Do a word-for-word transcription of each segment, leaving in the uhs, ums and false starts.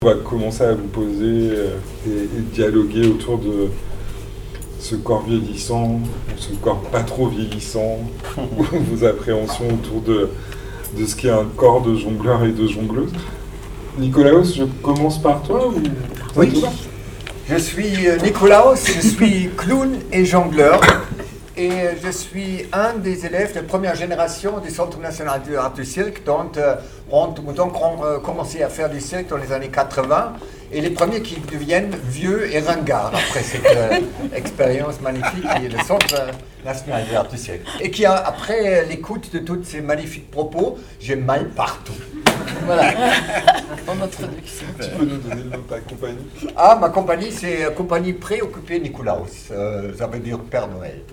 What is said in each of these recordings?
On va commencer à vous poser euh, et, et dialoguer autour de ce corps vieillissant, ce corps pas trop vieillissant, vos appréhensions autour de, de ce qu'est un corps de jongleur et de jongleuse. Nicolaos, je commence par toi ou... Oui, je suis Nicolaos, je suis clown et jongleur. Et je suis un des élèves de première génération du Centre national de art du cirque, dont euh, on a donc euh, commencé à faire du cirque dans les années quatre-vingts, et les premiers qui deviennent vieux et ringards après cette euh, expérience magnifique qui est le Centre national de art du cirque. Et qui, a, après l'écoute de tous ces magnifiques propos, j'ai mal partout. Voilà. En introduction. Tu peux nous donner le nom de ta compagnie? Ah, ma compagnie, c'est euh, Compagnie Préoccupée Nicolaos. Euh, ça veut dire Père Noël.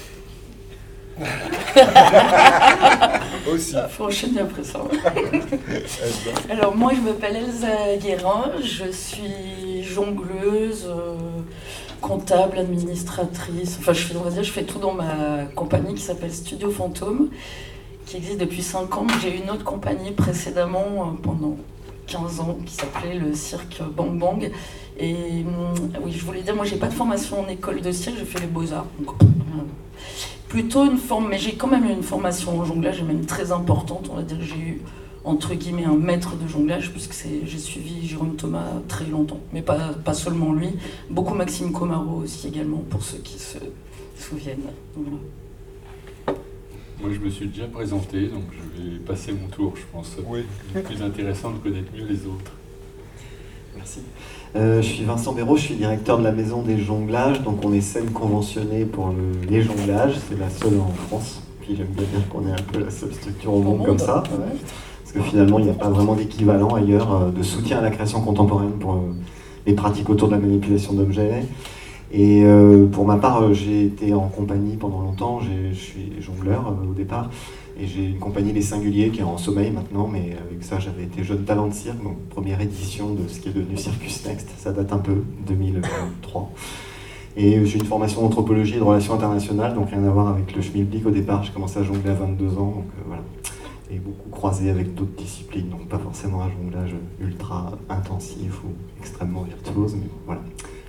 Aussi. Il faut enchaîner après ça. Alors moi je m'appelle Elsa Guérin, je suis jongleuse, euh, comptable, administratrice, enfin je fais, on va dire, je fais tout dans ma compagnie qui s'appelle Studio Fantôme, qui existe depuis cinq ans, mais j'ai eu une autre compagnie précédemment euh, pendant quinze ans qui s'appelait le cirque Bang Bang. Et euh, oui, je voulais dire, moi j'ai pas de formation en école de cirque, j'ai fait les beaux-arts. Donc, euh, plutôt une forme, mais j'ai quand même eu une formation en jonglage, et même très importante, on va dire que j'ai eu entre guillemets un maître de jonglage, puisque c'est, j'ai suivi Jérôme Thomas très longtemps, mais pas, pas seulement lui, beaucoup Maxime Comaro aussi également, pour ceux qui se souviennent. Voilà. Moi je me suis déjà présenté, donc je vais passer mon tour, je pense. Oui. C'est plus intéressant de connaître mieux les autres. Merci. Euh, je suis Vincent Béraud, je suis directeur de la Maison des Jonglages, donc on est scène conventionnée pour le, les jonglages, c'est la seule en France, puis j'aime bien dire qu'on est un peu la seule structure au monde comme ça, ouais. Parce que finalement il n'y a pas vraiment d'équivalent ailleurs euh, de soutien à la création contemporaine pour euh, les pratiques autour de la manipulation d'objets. Et euh, pour ma part, euh, j'ai été en compagnie pendant longtemps, j'ai, je suis jongleur euh, au départ, et j'ai une compagnie Les Singuliers qui est en sommeil maintenant, mais avec ça j'avais été jeune talent de cirque, donc première édition de ce qui est devenu Circus Next, ça date un peu, deux mille trois. Et j'ai une formation d'anthropologie et de relations internationales, donc rien à voir avec le schmilblick au départ, j'ai commencé à jongler à vingt-deux ans, donc euh, voilà. Et beaucoup croisé avec d'autres disciplines, donc pas forcément un jonglage ultra intensif ou extrêmement virtuose, mais voilà.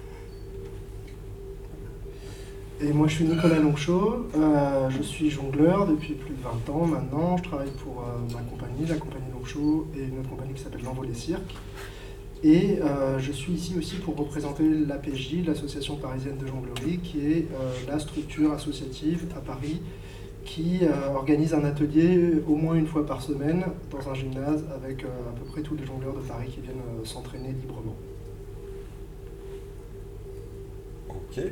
Et moi je suis Nicolas Longchaud, euh, je suis jongleur depuis plus de vingt ans maintenant, je travaille pour euh, ma compagnie, la compagnie Longchaud, et une autre compagnie qui s'appelle l'Envolée Cirque. Et euh, je suis ici aussi pour représenter l'A P J, l'Association parisienne de jonglerie, qui est euh, la structure associative à Paris qui euh, organise un atelier au moins une fois par semaine dans un gymnase avec euh, à peu près tous les jongleurs de Paris qui viennent euh, s'entraîner librement. Ok.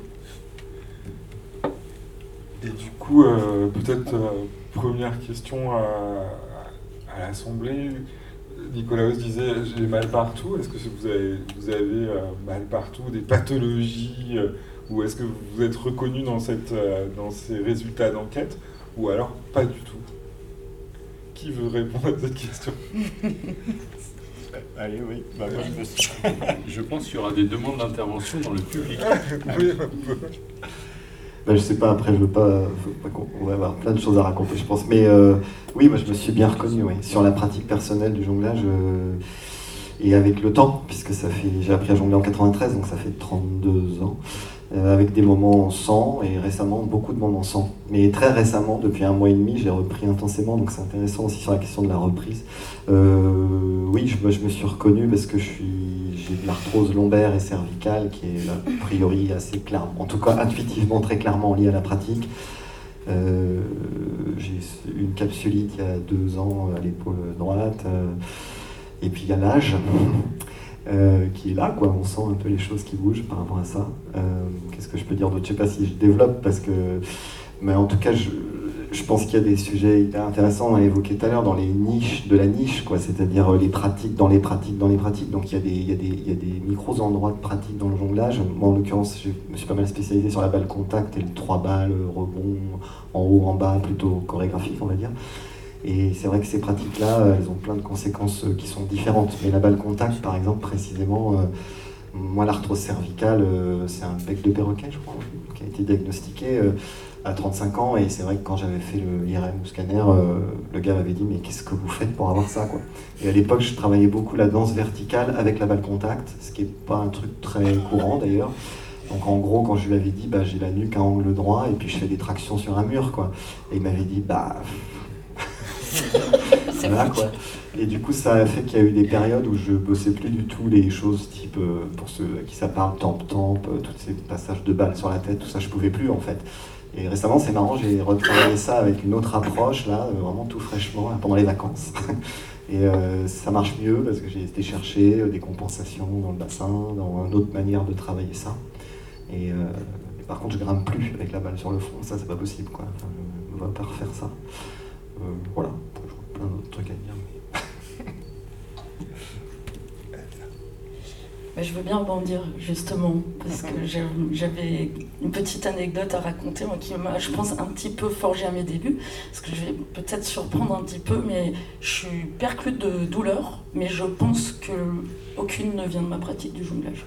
Et du coup, euh, peut-être euh, première question à, à l'Assemblée. Nicolaos disait « j'ai mal partout ». Est-ce que vous avez, vous avez euh, mal partout, des pathologies, euh, ou est-ce que vous vous êtes reconnu dans, cette, euh, dans ces résultats d'enquête, ou alors pas du tout? Qui veut répondre à cette question? Allez, oui. Bah, moi, je, me suis... Je pense qu'il y aura des demandes d'intervention dans le public. Oui, un peu. Ben, je sais pas, après je veux pas, faut pas qu'on, on va avoir plein de choses à raconter je pense, mais euh, oui, moi je me suis bien reconnu ouais, sur la pratique personnelle du jonglage euh, et avec le temps, puisque ça fait, j'ai appris à jongler en quatre-vingt-treize, donc ça fait trente-deux ans, euh, avec des moments sans et récemment beaucoup de moments sans, mais très récemment, depuis un mois et demi, j'ai repris intensément, donc c'est intéressant aussi sur la question de la reprise. Euh, oui, je, je me suis reconnu parce que je suis, j'ai de l'arthrose lombaire et cervicale qui est a priori assez claire, en tout cas intuitivement très clairement liée à la pratique. Euh, j'ai une capsulite il y a deux ans à l'épaule droite, euh, et puis il y a l'âge euh, qui est là, quoi. On sent un peu les choses qui bougent par rapport à ça. Euh, qu'est-ce que je peux dire d'autre? Je sais pas si je développe parce que, mais en tout cas je Je pense qu'il y a des sujets hyper intéressants, on l'a évoqué tout à l'heure, dans les niches de la niche, quoi, c'est-à-dire les pratiques dans les pratiques dans les pratiques. Donc il y a des, il y a des, il y a des micros endroits de pratique dans le jonglage. Moi en l'occurrence, je me suis pas mal spécialisé sur la balle contact et le trois balles, rebond, en haut, en bas, plutôt chorégraphique on va dire. Et c'est vrai que ces pratiques-là, elles ont plein de conséquences qui sont différentes. Mais la balle contact par exemple, précisément, Moi, l'arthrose cervicale, euh, c'est un bec de perroquet, je crois, qui a été diagnostiqué euh, à trente-cinq ans. Et c'est vrai que quand j'avais fait le l'I R M ou scanner, euh, le gars m'avait dit « Mais qu'est-ce que vous faites pour avoir ça, quoi ?» Et à l'époque, je travaillais beaucoup la danse verticale avec la balle contact, ce qui n'est pas un truc très courant d'ailleurs. Donc en gros, quand je lui avais dit bah, « J'ai la nuque à angle droit et puis je fais des tractions sur un mur, quoi. » Et il m'avait dit « Bah... » Voilà, quoi. Et du coup, ça a fait qu'il y a eu des périodes où je bossais plus du tout les choses type, euh, pour ceux à qui ça parle, temp-temp, euh, tous ces passages de balles sur la tête, tout ça, je pouvais plus en fait. Et récemment, c'est marrant, j'ai retravaillé ça avec une autre approche, là, euh, vraiment tout fraîchement, là, pendant les vacances. Et euh, ça marche mieux parce que j'ai été chercher euh, des compensations dans le bassin, dans une autre manière de travailler ça. Et, euh, et par contre, je grimpe plus avec la balle sur le front, ça, c'est pas possible, quoi. Enfin, je ne vais pas refaire ça. Euh, voilà, j'ai plein d'autres trucs à dire. Mais je veux bien rebondir justement, parce que j'avais une petite anecdote à raconter, moi, qui m'a, je pense, un petit peu forgé à mes débuts, parce que je vais peut-être surprendre un petit peu, mais je suis perclute de douleur, mais je pense qu'aucune ne vient de ma pratique du jonglage.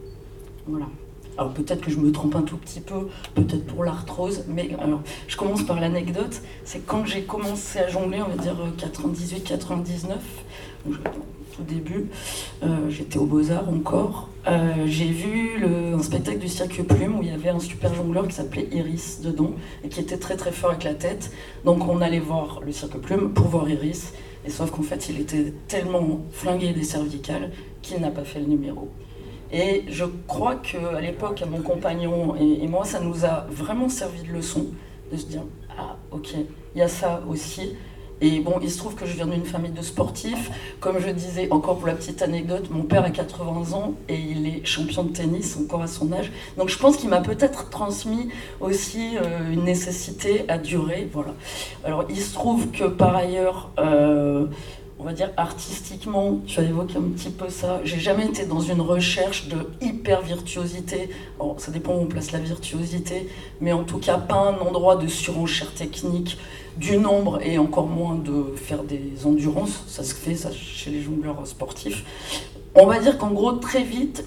Voilà. Alors peut-être que je me trompe un tout petit peu, peut-être pour l'arthrose, mais alors, je commence par l'anecdote, c'est quand j'ai commencé à jongler, on va dire quatre-vingt-dix-huit quatre-vingt-dix-neuf, donc je, au début, euh, j'étais aux Beaux-Arts encore, euh, j'ai vu le, un spectacle du Cirque Plume où il y avait un super jongleur qui s'appelait Iris dedans, et qui était très très fort avec la tête, donc on allait voir le Cirque Plume pour voir Iris, et sauf qu'en fait il était tellement flingué des cervicales qu'il n'a pas fait le numéro. Et je crois qu'à l'époque, à mon compagnon et, et moi, ça nous a vraiment servi de leçon, de se dire « Ah, ok, il y a ça aussi ». Et bon, il se trouve que je viens d'une famille de sportifs. Comme je disais, encore pour la petite anecdote, mon père a quatre-vingts ans et il est champion de tennis, encore à son âge. Donc je pense qu'il m'a peut-être transmis aussi euh, une nécessité à durer. Voilà. Alors il se trouve que par ailleurs... Euh, on va dire artistiquement, tu as évoqué un petit peu ça, j'ai jamais été dans une recherche de hyper virtuosité, bon, ça dépend où on place la virtuosité, mais en tout cas pas un endroit de surenchère technique du nombre et encore moins de faire des endurances, ça se fait ça chez les jongleurs sportifs. On va dire qu'en gros très vite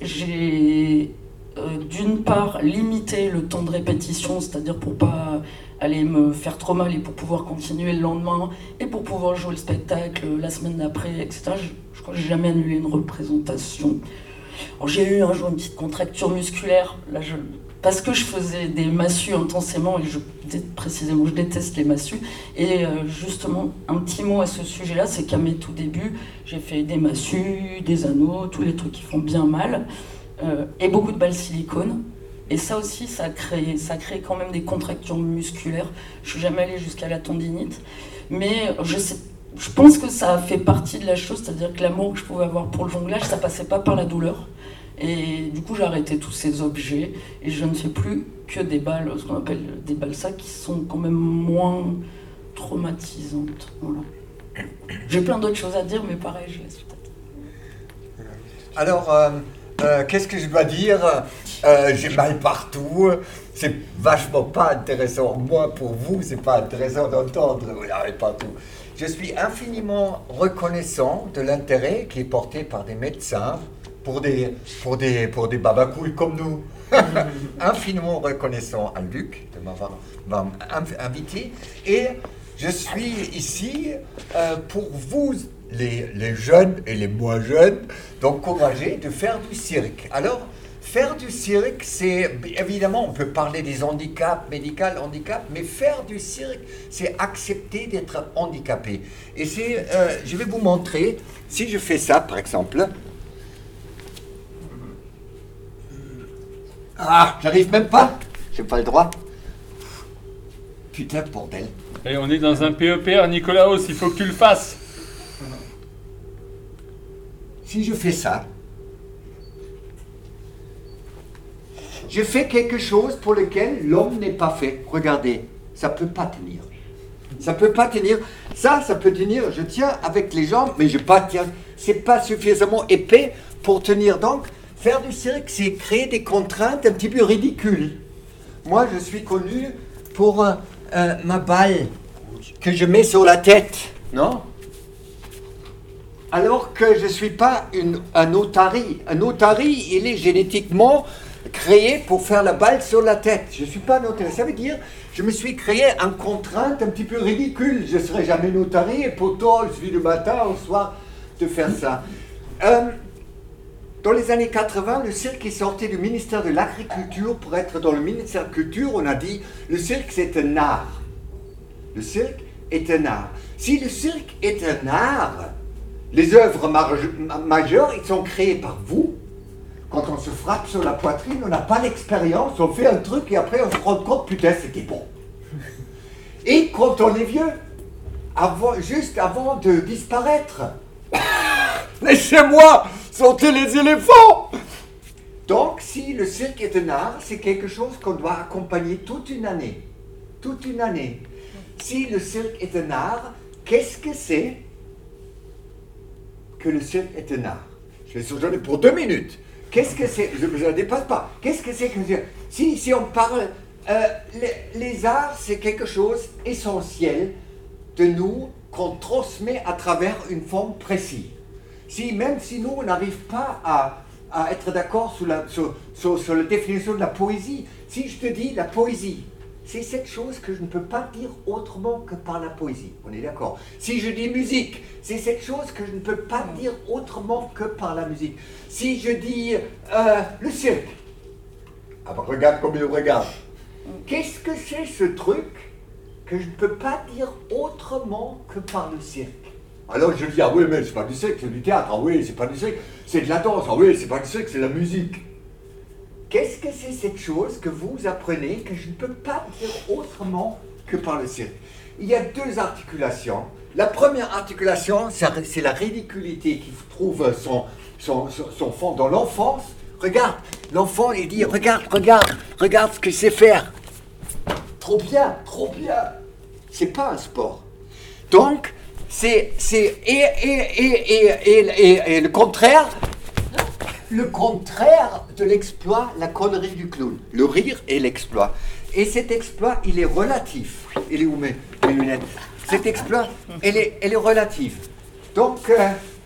j'ai euh, d'une part limité le temps de répétition, c'est-à-dire pour pas aller me faire trop mal et pour pouvoir continuer le lendemain et pour pouvoir jouer le spectacle la semaine d'après, et cetera. Je, je crois que j'ai jamais annulé une représentation. Alors, j'ai eu un jour une petite contracture musculaire, là, je, parce que je faisais des massues intensément et je, précisément je déteste les massues. Et euh, justement, un petit mot à ce sujet-là, c'est qu'à mes tout débuts, j'ai fait des massues, des anneaux, tous les trucs qui font bien mal, euh, et beaucoup de balles silicone. Et ça aussi, ça a, créé, ça a créé quand même des contractures musculaires. Je ne suis jamais allée jusqu'à la tendinite. Mais je, sais, je pense que ça a fait partie de la chose, c'est-à-dire que l'amour que je pouvais avoir pour le jonglage, ça ne passait pas par la douleur. Et du coup, j'ai arrêté tous ces objets. Et je ne fais plus que des balles, ce qu'on appelle des balles sacs, qui sont quand même moins traumatisantes. Voilà. J'ai plein d'autres choses à dire, mais pareil, je laisse peut-être. Alors... Euh... Euh, qu'est-ce que je dois dire? euh, J'ai mal partout. C'est vachement pas intéressant. Moi, pour vous, c'est pas intéressant d'entendre. Vous n'avez partout. Je suis infiniment reconnaissant de l'intérêt qui est porté par des médecins pour des, pour des, pour des babacouilles comme nous. Infiniment reconnaissant à Luc de m'avoir invité. Et je suis ici euh, pour vous. Les, les jeunes et les moins jeunes, d'encourager de faire du cirque. Alors, faire du cirque, c'est évidemment, on peut parler des handicaps, médical, handicap, mais faire du cirque, c'est accepter d'être handicapé. Et c'est, euh, je vais vous montrer, si je fais ça, par exemple. Ah, j'arrive même pas, j'ai pas le droit. Putain, bordel. Et on est dans un P E P R, Nicolaos, il faut que tu le fasses. Si je fais ça, je fais quelque chose pour lequel l'homme n'est pas fait. Regardez, ça ne peut pas tenir. Ça ne peut pas tenir. Ça, ça peut tenir. Je tiens avec les jambes, mais je ne pas tiens. Ce n'est pas suffisamment épais pour tenir. Donc, faire du cirque, c'est créer des contraintes un petit peu ridicules. Moi, je suis connu pour euh, euh, ma balle que je mets sur la tête, non ? alors que je ne suis pas une, un otari. Un otari, il est génétiquement créé pour faire la balle sur la tête. Je ne suis pas un otari. Ça veut dire, je me suis créé une contrainte un petit peu ridicule. Je ne serai jamais un otari et pourtant, je suis du matin au soir de faire ça. Euh, dans les années quatre-vingts, le cirque est sorti du ministère de l'Agriculture pour être dans le ministère de la Culture. On a dit, le cirque c'est un art. Le cirque est un art. Si le cirque est un art, les œuvres majeures, ils sont créées par vous. Quand on se frappe sur la poitrine, on n'a pas l'expérience, on fait un truc et après on se rend compte, putain, c'était bon. Et quand on est vieux, avant, juste avant de disparaître, laissez-moi sauter les éléphants. Donc, si le cirque est un art, c'est quelque chose qu'on doit accompagner toute une année. Toute une année. Si le cirque est un art, qu'est-ce que c'est que le cirque est un art? Je vais surjoindre pour deux minutes. Qu'est-ce que c'est? Je ne dépasse pas. Qu'est-ce que c'est que le cirque? Si, si on parle, euh, les, les arts, c'est quelque chose essentiel de nous qu'on transmet à travers une forme précise. Si, même si nous, on n'arrive pas à, à être d'accord sur la, sur, sur, sur la définition de la poésie, si je te dis la poésie, c'est cette chose que je ne peux pas dire autrement que par la poésie. On est d'accord. Si je dis musique, c'est cette chose que je ne peux pas dire autrement que par la musique. Si je dis euh, le cirque, ah ben regarde comme il regarde. Qu'est-ce que c'est ce truc que je ne peux pas dire autrement que par le cirque? Alors je dis, ah oui, mais c'est pas du cirque, c'est du théâtre. Ah oui, c'est pas du cirque, c'est de la danse. Ah oui, c'est pas du cirque, c'est de la musique. Qu'est-ce que c'est cette chose que vous apprenez que je ne peux pas dire autrement que par le cirque? Il y a deux articulations. La première articulation, c'est la ridiculité qui trouve son, son, son, son fond dans l'enfance. Regarde, l'enfant, il dit, regarde, regarde, regarde ce que je sais faire. Trop bien, trop bien. C'est pas un sport. Donc, c'est, c'est et, et, et, et, et, et, et le contraire, le contraire de l'exploit, la connerie du clown. Le rire et l'exploit. Et cet exploit, il est relatif. Il est où mes, mes lunettes? Cet exploit, elle est, elle est relative. Donc, euh,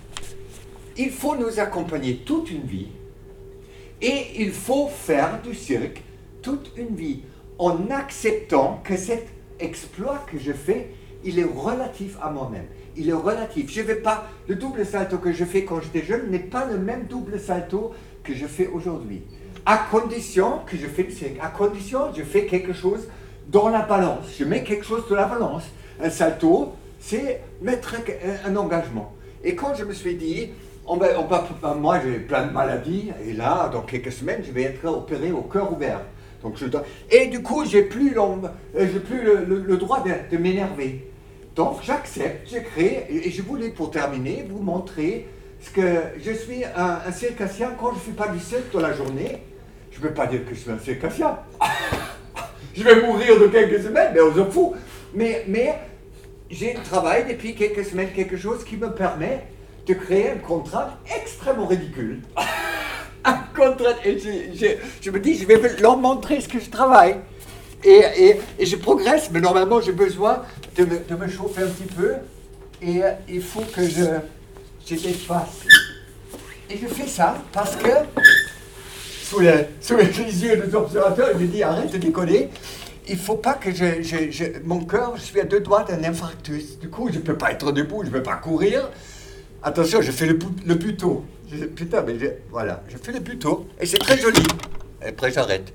il faut nous accompagner toute une vie et il faut faire du cirque toute une vie en acceptant que cet exploit que je fais, il est relatif à moi-même. Il est relatif. Je vais pas, le double salto que je fais quand j'étais jeune n'est pas le même double salto que je fais aujourd'hui. À condition que je fais le cirque, à condition que je fais quelque chose dans la balance. Je mets quelque chose dans la balance. Un salto, c'est mettre un, un engagement. Et quand je me suis dit, on va, on va, moi j'ai plein de maladies, et là, dans quelques semaines, je vais être opéré au cœur ouvert. Donc je dois, et du coup, j'ai plus, j'ai plus le, le, le droit de, de m'énerver. Donc j'accepte, je crée, et je voulais pour terminer vous montrer ce que je suis un, un circassien. Quand je ne fais pas du cirque dans la journée, je ne peux pas dire que je suis un circassien. Je vais mourir de quelques semaines, mais on s'en fout. Mais, mais j'ai travaillé depuis quelques semaines, quelque chose qui me permet de créer un contrat extrêmement ridicule. Un contrat, et je, je, je me dis, je vais leur montrer ce que je travaille. Et, et, et je progresse, mais normalement j'ai besoin de me, de me chauffer un petit peu. Et euh, il faut que je, je dépasse. Et je fais ça parce que, sous les, sous les yeux des observateurs, il me dit, arrête de déconner. Il ne faut pas que je, je, je... Mon cœur, je suis à deux doigts d'un infarctus. Du coup, je ne peux pas être debout, je ne peux pas courir. Attention, je fais le, le buto. Je, putain, mais je, voilà, je fais le buto. Et c'est très joli. Et après, j'arrête.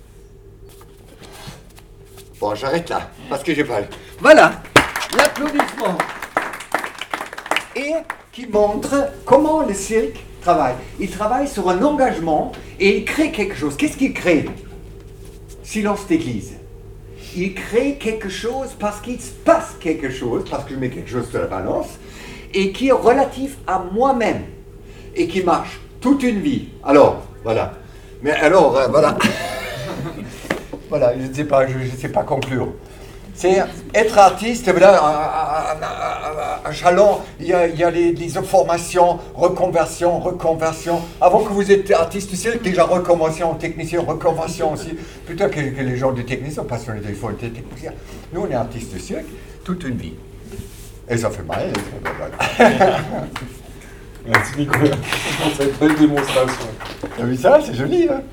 Bon, j'arrête là, parce que j'ai pas... Voilà, l'applaudissement. Et qui montre comment le cirque travaille. Il travaille sur un engagement et il crée quelque chose. Qu'est-ce qu'il crée? Silence d'église. Il crée quelque chose parce qu'il se passe quelque chose, parce que je mets quelque chose sur la balance, et qui est relatif à moi-même, et qui marche toute une vie. Alors, voilà. Mais alors, euh, voilà. Voilà, je ne sais pas, je ne sais pas conclure. C'est être artiste, là, à, à, à, à Chalon, il y a, il y a les, les formations, reconversion, reconversion. Avant que vous êtes artiste du cirque, déjà reconversion, technicien, reconversion aussi. Plutôt que, que les gens de technicien, passionnés il faut être technicien. Nous, on est artistes du cirque toute une vie. Et ça fait mal. Voilà. Merci Nicolas pour cette belle démonstration. T'as vu ça? C'est joli, hein?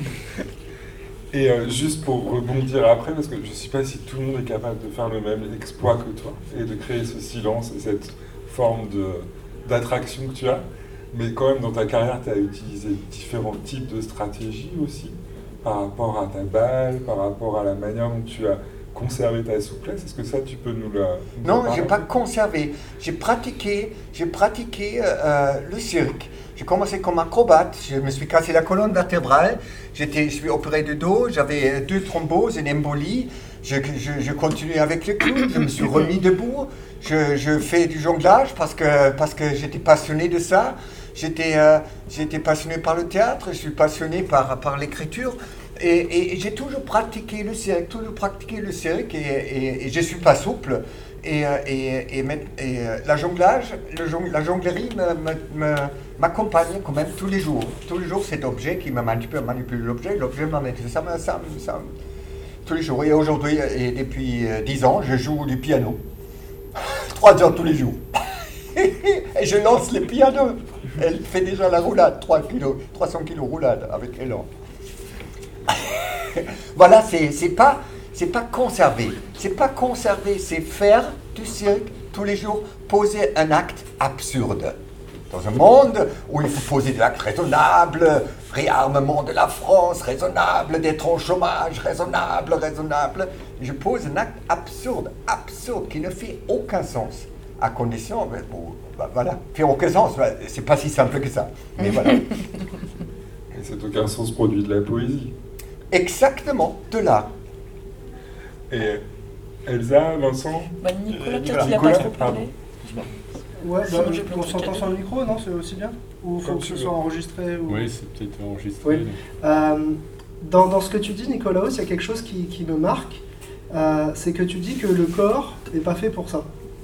Et euh, juste pour rebondir après, parce que je ne sais pas si tout le monde est capable de faire le même exploit que toi, et de créer ce silence et cette forme de, d'attraction que tu as, mais quand même dans ta carrière, tu as utilisé différents types de stratégies aussi, par rapport à ta balle, par rapport à la manière dont tu as conservé ta souplesse. Est-ce que ça, tu peux nous la... Nous Non, la je n'ai pas conservé. J'ai pratiqué, j'ai pratiqué euh, le cirque. J'ai commencé comme acrobate, je me suis cassé la colonne vertébrale, j'étais, je suis opéré de dos, j'avais deux thromboses, une embolie, je, je, je continuais avec le clown, je me suis remis debout, je, je fais du jonglage parce que, parce que j'étais passionné de ça, j'étais, euh, j'étais passionné par le théâtre, je suis passionné par, par l'écriture, et, et, et j'ai toujours pratiqué le cirque, toujours pratiqué le cirque, et, et, et je ne suis pas souple. Et, et, et, et la jonglage, le jong, la jonglerie me, me, m'accompagne quand même tous les jours. Tous les jours, cet objet qui me manipule, manipule l'objet, l'objet m'amène. Ça, ça, ça, ça, tous les jours. Et aujourd'hui, et depuis dix ans, je joue du piano. Trois heures tous les jours. Et je lance le piano. Elle fait déjà la roulade, trois kilos, trois cents kilos roulade avec élan. Voilà, c'est, c'est pas... C'est pas conserver, c'est pas conserver, c'est faire du cirque tous les jours, poser un acte absurde. Dans un monde où il faut poser des actes raisonnables, réarmement de la France, raisonnable, d'être au chômage, raisonnable, raisonnable. Je pose un acte absurde, absurde, qui ne fait aucun sens. À condition, ben, bon, ben, voilà, fait aucun sens, ben, c'est pas si simple que ça. Mais voilà. Et cet aucun sens produit de la poésie. Exactement, de l'art. Et Elsa, Vincent bah, Nicolas, euh, peut-être qu'il n'a pas trop parlé. Ouais, Sinon, bah, j'ai plein de on trucs à s'entend dire. sur le micro, non? C'est aussi bien? Ou faut Comme que tu ce veux. soit enregistré ou... Oui, c'est peut-être enregistré. Oui. donc. Euh, dans, dans ce que tu dis, Nicolaos, il y a quelque chose qui, qui me marque. Euh, c'est que tu dis que le corps n'est pas fait pour ça.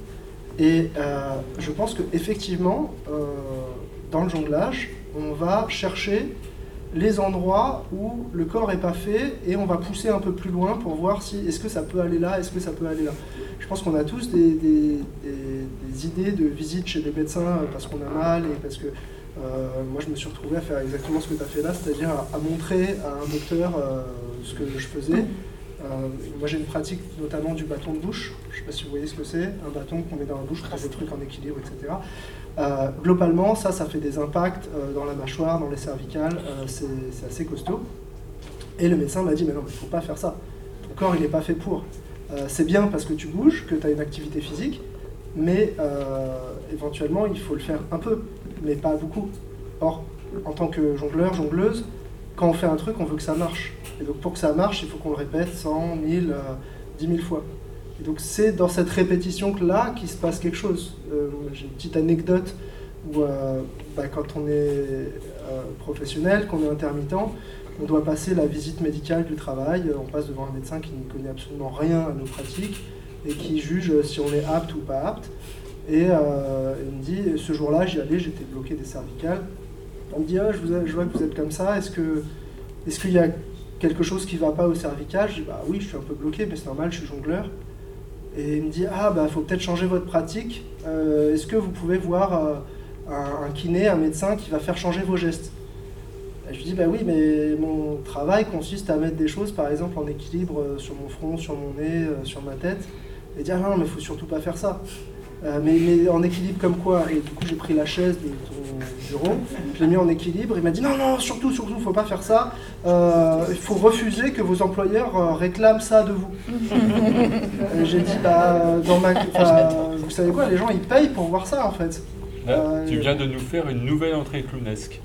Et euh, je pense qu'effectivement, euh, dans le jonglage, on va chercher les endroits où le corps n'est pas fait et on va pousser un peu plus loin pour voir si est-ce que ça peut aller là, est-ce que ça peut aller là. Je pense qu'on a tous des, des, des, des idées de visite chez des médecins parce qu'on a mal et parce que euh, moi je me suis retrouvé à faire exactement ce que tu as fait là, c'est-à-dire à, à montrer à un docteur euh, ce que je faisais. Euh, moi j'ai une pratique notamment du bâton de bouche, je ne sais pas si vous voyez ce que c'est, un bâton qu'on met dans la bouche pour des trucs en équilibre, et cetera. Euh, globalement, ça, ça fait des impacts euh, dans la mâchoire, dans les cervicales, euh, c'est, c'est assez costaud. Et le médecin m'a dit, mais non, il ne faut pas faire ça. Ton corps, il n'est pas fait pour. Euh, c'est bien parce que tu bouges, que tu as une activité physique, mais euh, éventuellement, il faut le faire un peu, mais pas beaucoup. Or, en tant que jongleur, jongleuse, quand on fait un truc, on veut que ça marche. Et donc, pour que ça marche, il faut qu'on le répète cent, mille, euh, dix mille fois. Et donc c'est dans cette répétition-là qu'il se passe quelque chose. Euh, j'ai une petite anecdote où euh, bah, quand on est euh, professionnel, qu'on est intermittent, on doit passer la visite médicale du travail, on passe devant un médecin qui ne connaît absolument rien à nos pratiques et qui juge si on est apte ou pas apte. Et euh, il me dit, ce jour-là j'y allais, j'étais bloqué des cervicales. On me dit, ah, je, vous ai, je vois que vous êtes comme ça, est-ce que, est-ce qu'il y a quelque chose qui ne va pas au cervical? Je dis, bah oui, je suis un peu bloqué, mais c'est normal, je suis jongleur. Et il me dit, ah bah faut peut-être changer votre pratique, euh, est-ce que vous pouvez voir euh, un, un kiné, un médecin qui va faire changer vos gestes? Et je lui dis, bah oui, mais mon travail consiste à mettre des choses, par exemple en équilibre euh, sur mon front, sur mon nez, euh, sur ma tête. Et il dit, ah non, mais il faut surtout pas faire ça. Euh, mais, mais en équilibre comme quoi? Et du coup j'ai pris la chaise de ton bureau, je l'ai mis en équilibre, il m'a dit non, non, surtout, surtout, faut pas faire ça, euh, il faut refuser que vos employeurs euh, réclament ça de vous. euh, j'ai dit, bah, dans ma... vous savez quoi, les gens ils payent pour voir ça en fait. Là, Euh, tu viens de nous faire une nouvelle entrée clownesque.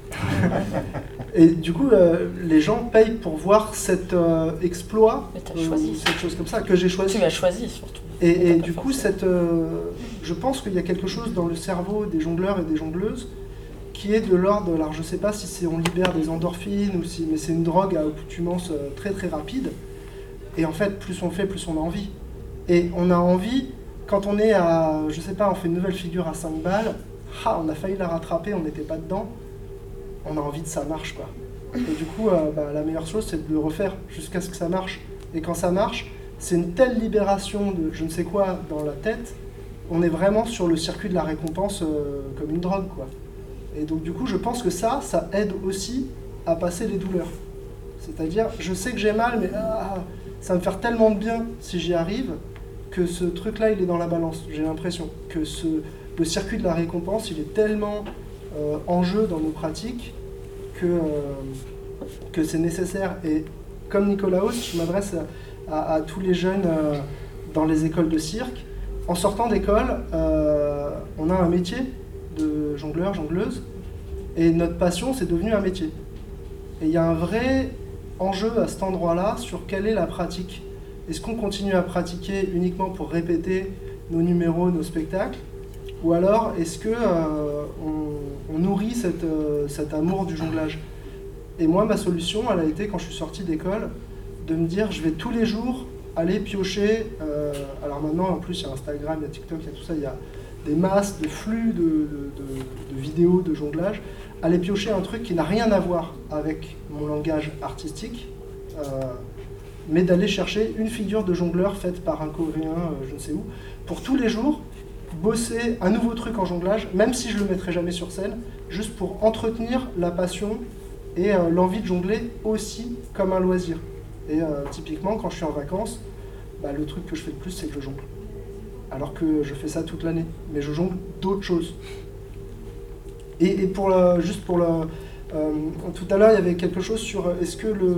Et du coup, euh, les gens payent pour voir cet euh, exploit, Mais t'as choisi. cette chose comme ça, que j'ai choisi. Tu l'as choisi surtout. Et, et T'as du pas coup, forcé. cette, euh, je pense qu'il y a quelque chose dans le cerveau des jongleurs et des jongleuses qui est de l'ordre, alors je ne sais pas si c'est on libère des endorphines, ou si, mais c'est une drogue à accoutumance euh, très très rapide. Et en fait, plus on le fait, plus on a envie. Et on a envie, quand on est à, je sais pas, on fait une nouvelle figure à cinq balles, ah, on a failli la rattraper, on n'était pas dedans, on a envie que ça marche, quoi. Et du coup, euh, bah, la meilleure chose, c'est de le refaire jusqu'à ce que ça marche. Et quand ça marche, c'est une telle libération de je ne sais quoi dans la tête, on est vraiment sur le circuit de la récompense euh, comme une drogue, quoi. Et donc du coup, je pense que ça, ça aide aussi à passer les douleurs. C'est-à-dire, je sais que j'ai mal, mais ah, ça va me faire tellement de bien si j'y arrive, que ce truc-là, il est dans la balance. J'ai l'impression que ce, le circuit de la récompense, il est tellement euh, en jeu dans nos pratiques que, euh, que c'est nécessaire. Et comme Nicolaos, je m'adresse à, à, à tous les jeunes euh, dans les écoles de cirque. En sortant d'école, euh, on a un métier de jongleur, jongleuse, et notre passion, c'est devenu un métier. Et il y a un vrai enjeu à cet endroit-là sur quelle est la pratique. Est-ce qu'on continue à pratiquer uniquement pour répéter nos numéros, nos spectacles, ou alors est-ce que euh, on, on nourrit cette, euh, cet amour du jonglage? Et moi, ma solution, elle a été, quand je suis sorti d'école, de me dire, je vais tous les jours aller piocher, euh, alors maintenant en plus il y a Instagram, il y a TikTok, il y a tout ça, il y a des masses, des flux de, de, de, de vidéos de jonglage, aller piocher un truc qui n'a rien à voir avec mon langage artistique, euh, mais d'aller chercher une figure de jongleur faite par un Coréen, euh, je ne sais où, pour tous les jours bosser un nouveau truc en jonglage, même si je ne le mettrai jamais sur scène, juste pour entretenir la passion et euh, l'envie de jongler aussi comme un loisir. Et euh, typiquement, quand je suis en vacances, bah, le truc que je fais le plus, c'est que je jongle. Alors que je fais ça toute l'année. Mais je jongle d'autres choses. Et, et pour le, juste pour le... Euh, tout à l'heure, il y avait quelque chose sur... Est-ce que le,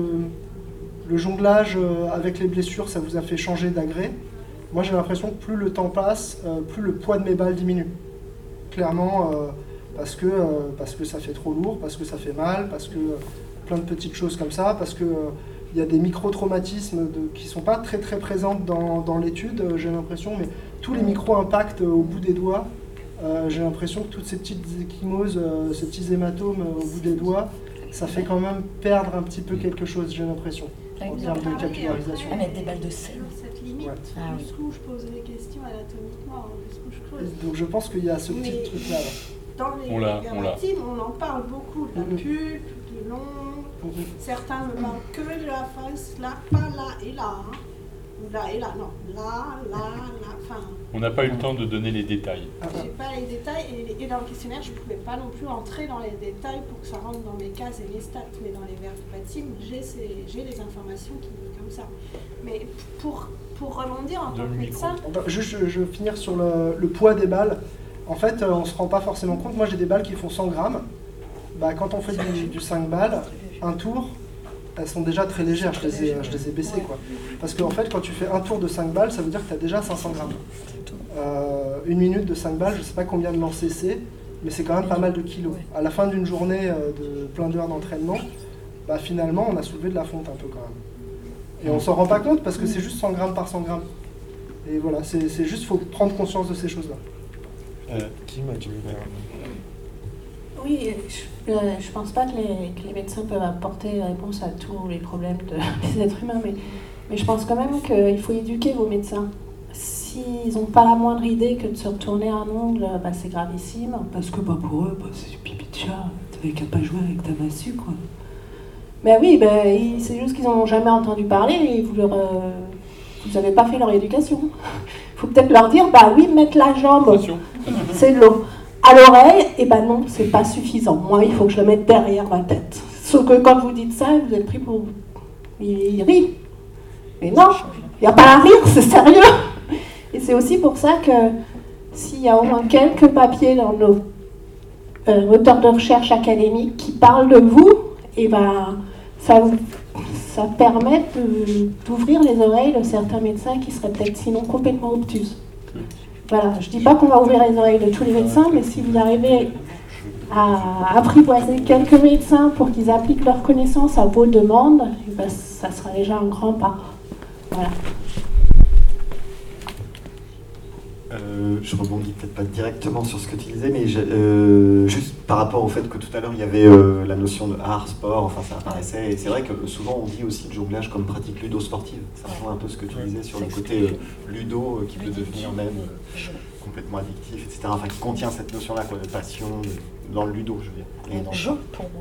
le jonglage euh, avec les blessures, ça vous a fait changer d'agré? Moi, j'ai l'impression que plus le temps passe, euh, plus le poids de mes balles diminue. Clairement, euh, parce, que, euh, parce que ça fait trop lourd, parce que ça fait mal, parce que... Euh, plein de petites choses comme ça, parce que... Euh, il y a des micro-traumatismes de, qui ne sont pas très très présents dans, dans l'étude, euh, j'ai l'impression, mais tous les micro-impacts euh, au bout des doigts, euh, j'ai l'impression que toutes ces petites échymoses, euh, ces petits hématomes euh, au bout des doigts, ça fait quand même perdre un petit peu quelque chose, j'ai l'impression, en termes de capillarisation. Ah, mettre des balles de sel. Cette limite, Ouais. Ah, oui. jusqu'où je pose des questions anatomiquement, jusqu'où je creuse. Donc je pense qu'il y a ce petit Mais truc-là. Là. Dans les On l'a, on l'a. verbatim, on en parle beaucoup de la Mhm. pulpe, de l'ongle. Mhm. Certains me parlent que de la face, là, pas là et là. Hein. Ou là et là, non. Là, là, là, enfin. On n'a pas eu le temps de donner les détails. Ah, ah. J'ai pas les détails et, et dans le questionnaire, je pouvais pas non plus entrer dans les détails pour que ça rentre dans mes cases et mes stats. Mais dans les verbatim, j'ai ces- j'ai les informations qui comme ça. Mais pour, pour rebondir en Dans tant le que micro. médecin, On va- Juste, je, je veux finir sur le, le poids des balles. En fait, euh, on ne se rend pas forcément compte. Moi, j'ai des balles qui font cent grammes. Bah, quand on fait du, du cinq balles, un tour, elles sont déjà très légères. Je les ai, je les ai baissées, quoi. Parce qu'en fait, quand tu fais un tour de cinq balles, ça veut dire que tu as déjà cinq cents grammes. Euh, une minute de cinq balles, je ne sais pas combien de lancers c'est, mais c'est quand même pas mal de kilos. À la fin d'une journée euh, de plein d'heures d'entraînement, bah, finalement, on a soulevé de la fonte un peu quand même. Et on s'en rend pas compte parce que c'est juste cent grammes par cent grammes. Et voilà, c'est c'est juste, faut prendre conscience de ces choses-là. Euh, Kim, tu veux dire? Oui, je ne pense pas que les, que les médecins peuvent apporter réponse à tous les problèmes de, des êtres humains, mais, mais je pense quand même qu'il faut éduquer vos médecins. S'ils n'ont pas la moindre idée que de se retourner un ongle, bah, c'est gravissime, parce que bah, pour eux, bah, c'est du pipi de chat, t'avais qu'à pas jouer avec ta massue, quoi. Ben oui, ben, ils- c'est juste qu'ils n'en ont jamais entendu parler et vous leur, euh, vous n'avez pas fait leur éducation. Il faut peut-être leur dire, bah oui, mettre la jambe, Attention. c'est de l'eau. À l'oreille, et ben non, c'est pas suffisant. Moi, il faut que je le mette derrière ma tête. Sauf que quand vous dites ça, vous êtes pris pour... Il rit. Mais non, il n'y a pas à rire, c'est sérieux. Et c'est aussi pour ça que s'il y a au moins quelques papiers dans nos euh, moteurs de recherche académiques qui parlent de vous, et ben ça, vous- ça permet de- d'ouvrir les oreilles de certains médecins qui seraient peut-être sinon complètement obtus. Voilà, je ne dis pas qu'on va ouvrir les oreilles de tous les médecins, mais si vous arrivez à apprivoiser quelques médecins pour qu'ils appliquent leurs connaissances à vos demandes, eh ben, ça sera déjà un grand pas. Voilà. Euh, je rebondis peut-être pas directement sur ce que tu disais, mais je- euh, juste par rapport au fait que tout à l'heure il y avait euh, la notion de art, sport, enfin ça apparaissait, et c'est vrai que souvent on dit aussi le jonglage comme pratique ludo-sportive. Ça rejoint un peu ce que tu disais sur le côté euh, ludo euh, qui peut devenir même euh, complètement addictif, et cetera. Enfin qui contient cette notion-là, quoi, de passion, de- dans le ludo, je veux dire. Et dans- Jeu pour moi.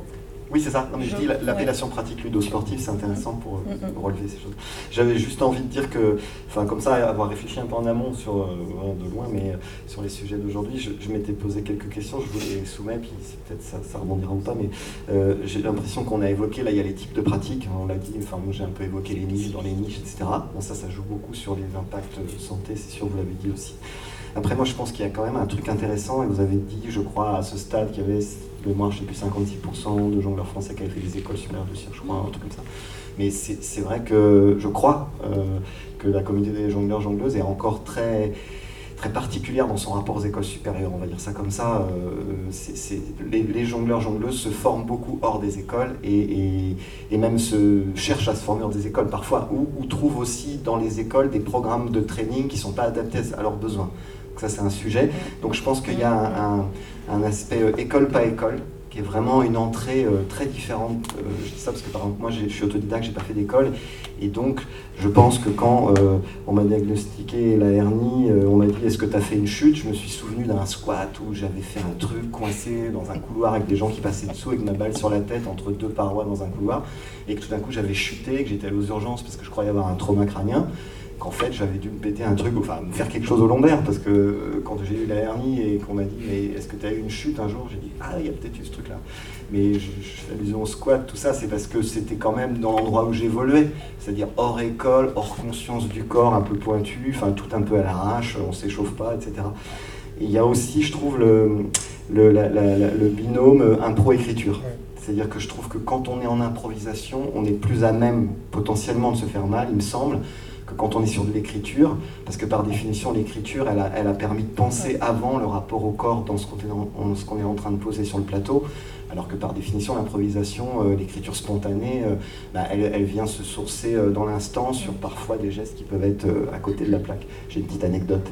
Oui, c'est ça. Non, mais je, je dis l'appellation ouais. pratique ludo-sportive, c'est intéressant pour, mm-hmm. pour relever ces choses. J'avais juste envie de dire que, enfin, comme ça, avoir réfléchi un peu en amont sur, euh, de loin, mais euh, sur les sujets d'aujourd'hui, je, je m'étais posé quelques questions, je vous les soumets, puis peut-être ça, ça rebondira ou pas, mais euh, j'ai l'impression qu'on a évoqué, là, il y a les types de pratiques, on l'a dit, enfin, moi j'ai un peu évoqué les niches dans les niches, et cetera. Bon, ça, ça joue beaucoup sur les impacts de santé, c'est sûr, vous l'avez dit aussi. Après, moi, je pense qu'il y a quand même un truc intéressant, et vous avez dit, je crois, à ce stade, qu'il y avait, de moi, je sais plus, cinquante-six pour cent de jongleurs français qui avaient fait des écoles supérieures de cirque, je crois, un truc comme ça. Mais c'est vrai que je crois euh, que la communauté des jongleurs, jongleuses est encore très, très particulière dans son rapport aux écoles supérieures, on va dire ça comme ça. Euh, c'est, c'est, les, les jongleurs, jongleuses se forment beaucoup hors des écoles et, et, et même se cherchent à se former hors des écoles parfois, ou, ou trouvent aussi dans les écoles des programmes de training qui ne sont pas adaptés à leurs besoins. Donc ça, c'est un sujet. Donc je pense qu'il y a un, un, un aspect euh, école pas école, qui est vraiment une entrée euh, très différente. Euh, je dis ça parce que par exemple, moi je suis autodidacte, j'ai pas fait d'école, et donc je pense que quand euh, on m'a diagnostiqué la hernie, euh, on m'a dit est-ce que tu as fait une chute, je me suis souvenu d'un squat où j'avais fait un truc coincé dans un couloir avec des gens qui passaient dessous avec ma balle sur la tête entre deux parois dans un couloir, et que tout d'un coup j'avais chuté, que j'étais allé aux urgences parce que je croyais avoir un trauma crânien, qu'en fait j'avais dû me péter un truc, enfin me faire quelque chose au lombaire, parce que euh, quand j'ai eu la hernie et qu'on m'a dit mais est-ce que tu as eu une chute un jour, j'ai dit ah il y a peut-être eu ce truc là, mais je, je fais allusion au squat, tout ça c'est parce que c'était quand même dans l'endroit où j'évoluais, c'est-à-dire hors école, hors conscience du corps un peu pointu, enfin tout un peu à l'arrache, on s'échauffe pas, et cetera. Et il y a aussi je trouve le, le, la, la, la, le binôme impro-écriture. C'est-à-dire que je trouve que quand on est en improvisation, on est plus à même potentiellement de se faire mal, il me semble, que quand on est sur de l'écriture, parce que par définition, l'écriture, elle a, elle a permis de penser avant le rapport au corps dans ce qu'on est, en, ce qu'on est en train de poser sur le plateau, alors que par définition, l'improvisation, euh, l'écriture spontanée, euh, bah, elle, elle vient se sourcer euh, dans l'instant sur parfois des gestes qui peuvent être euh, à côté de la plaque. J'ai une petite anecdote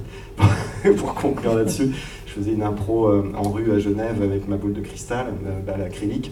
pour conclure là-dessus. Je faisais une impro euh, en rue à Genève avec ma boule de cristal, euh, balle acrylique,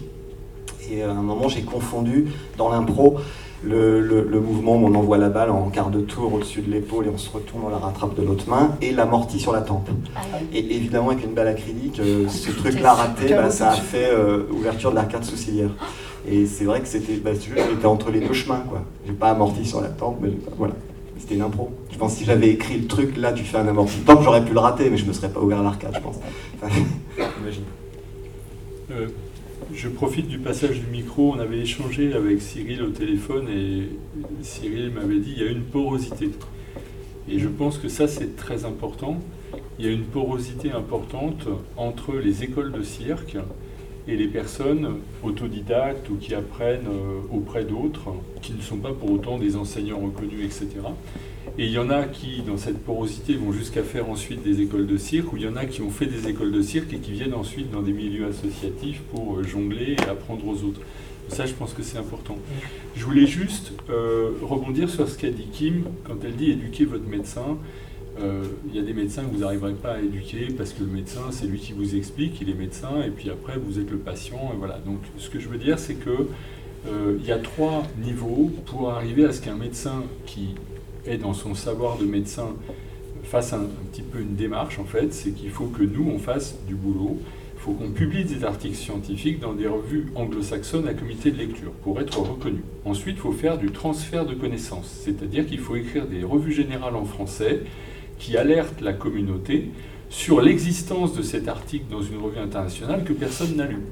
et à un moment, j'ai confondu dans l'impro Le, le, le mouvement où on envoie la balle en quart de tour au-dessus de l'épaule et on se retourne, on la rattrape de l'autre main, et l'amorti sur la tempe. Et évidemment, avec une balle acrylique, euh, ce truc-là raté, bah, ça a fait euh, ouverture de l'arcade sourcilière. Et c'est vrai que c'était, bah, j'étais entre les deux chemins, quoi. J'ai pas amorti sur la tempe, mais voilà. C'était une impro. Je pense que si j'avais écrit le truc, là, tu fais un amorti de tempe, j'aurais pu le rater, mais je me serais pas ouvert l'arcade, je pense. Enfin, imagine. Euh... Je profite du passage du micro, on avait échangé avec Cyril au téléphone et Cyril m'avait dit il y a une porosité. Et je pense que ça c'est très important. Il y a une porosité importante entre les écoles de cirque et les personnes autodidactes ou qui apprennent auprès d'autres, qui ne sont pas pour autant des enseignants reconnus, et cetera. Et il y en a qui, dans cette porosité, vont jusqu'à faire ensuite des écoles de cirque, ou il y en a qui ont fait des écoles de cirque et qui viennent ensuite dans des milieux associatifs pour jongler et apprendre aux autres. Ça, je pense que c'est important. Je voulais juste euh, rebondir sur ce qu'a dit Kim, quand elle dit « éduquer votre médecin ». Euh, il y a des médecins que vous n'arriverez pas à éduquer parce que le médecin, c'est lui qui vous explique, il est médecin, et puis après, vous êtes le patient, et voilà. Donc, ce que je veux dire, c'est que euh, il y a trois niveaux pour arriver à ce qu'un médecin qui est dans son savoir de médecin fasse un, un petit peu une démarche, en fait, c'est qu'il faut que nous, on fasse du boulot. Il faut qu'on publie des articles scientifiques dans des revues anglo-saxonnes à comité de lecture pour être reconnu. Ensuite, il faut faire du transfert de connaissances, c'est-à-dire qu'il faut écrire des revues générales en français qui alertent la communauté sur l'existence de cet article dans une revue internationale que personne n'a lu.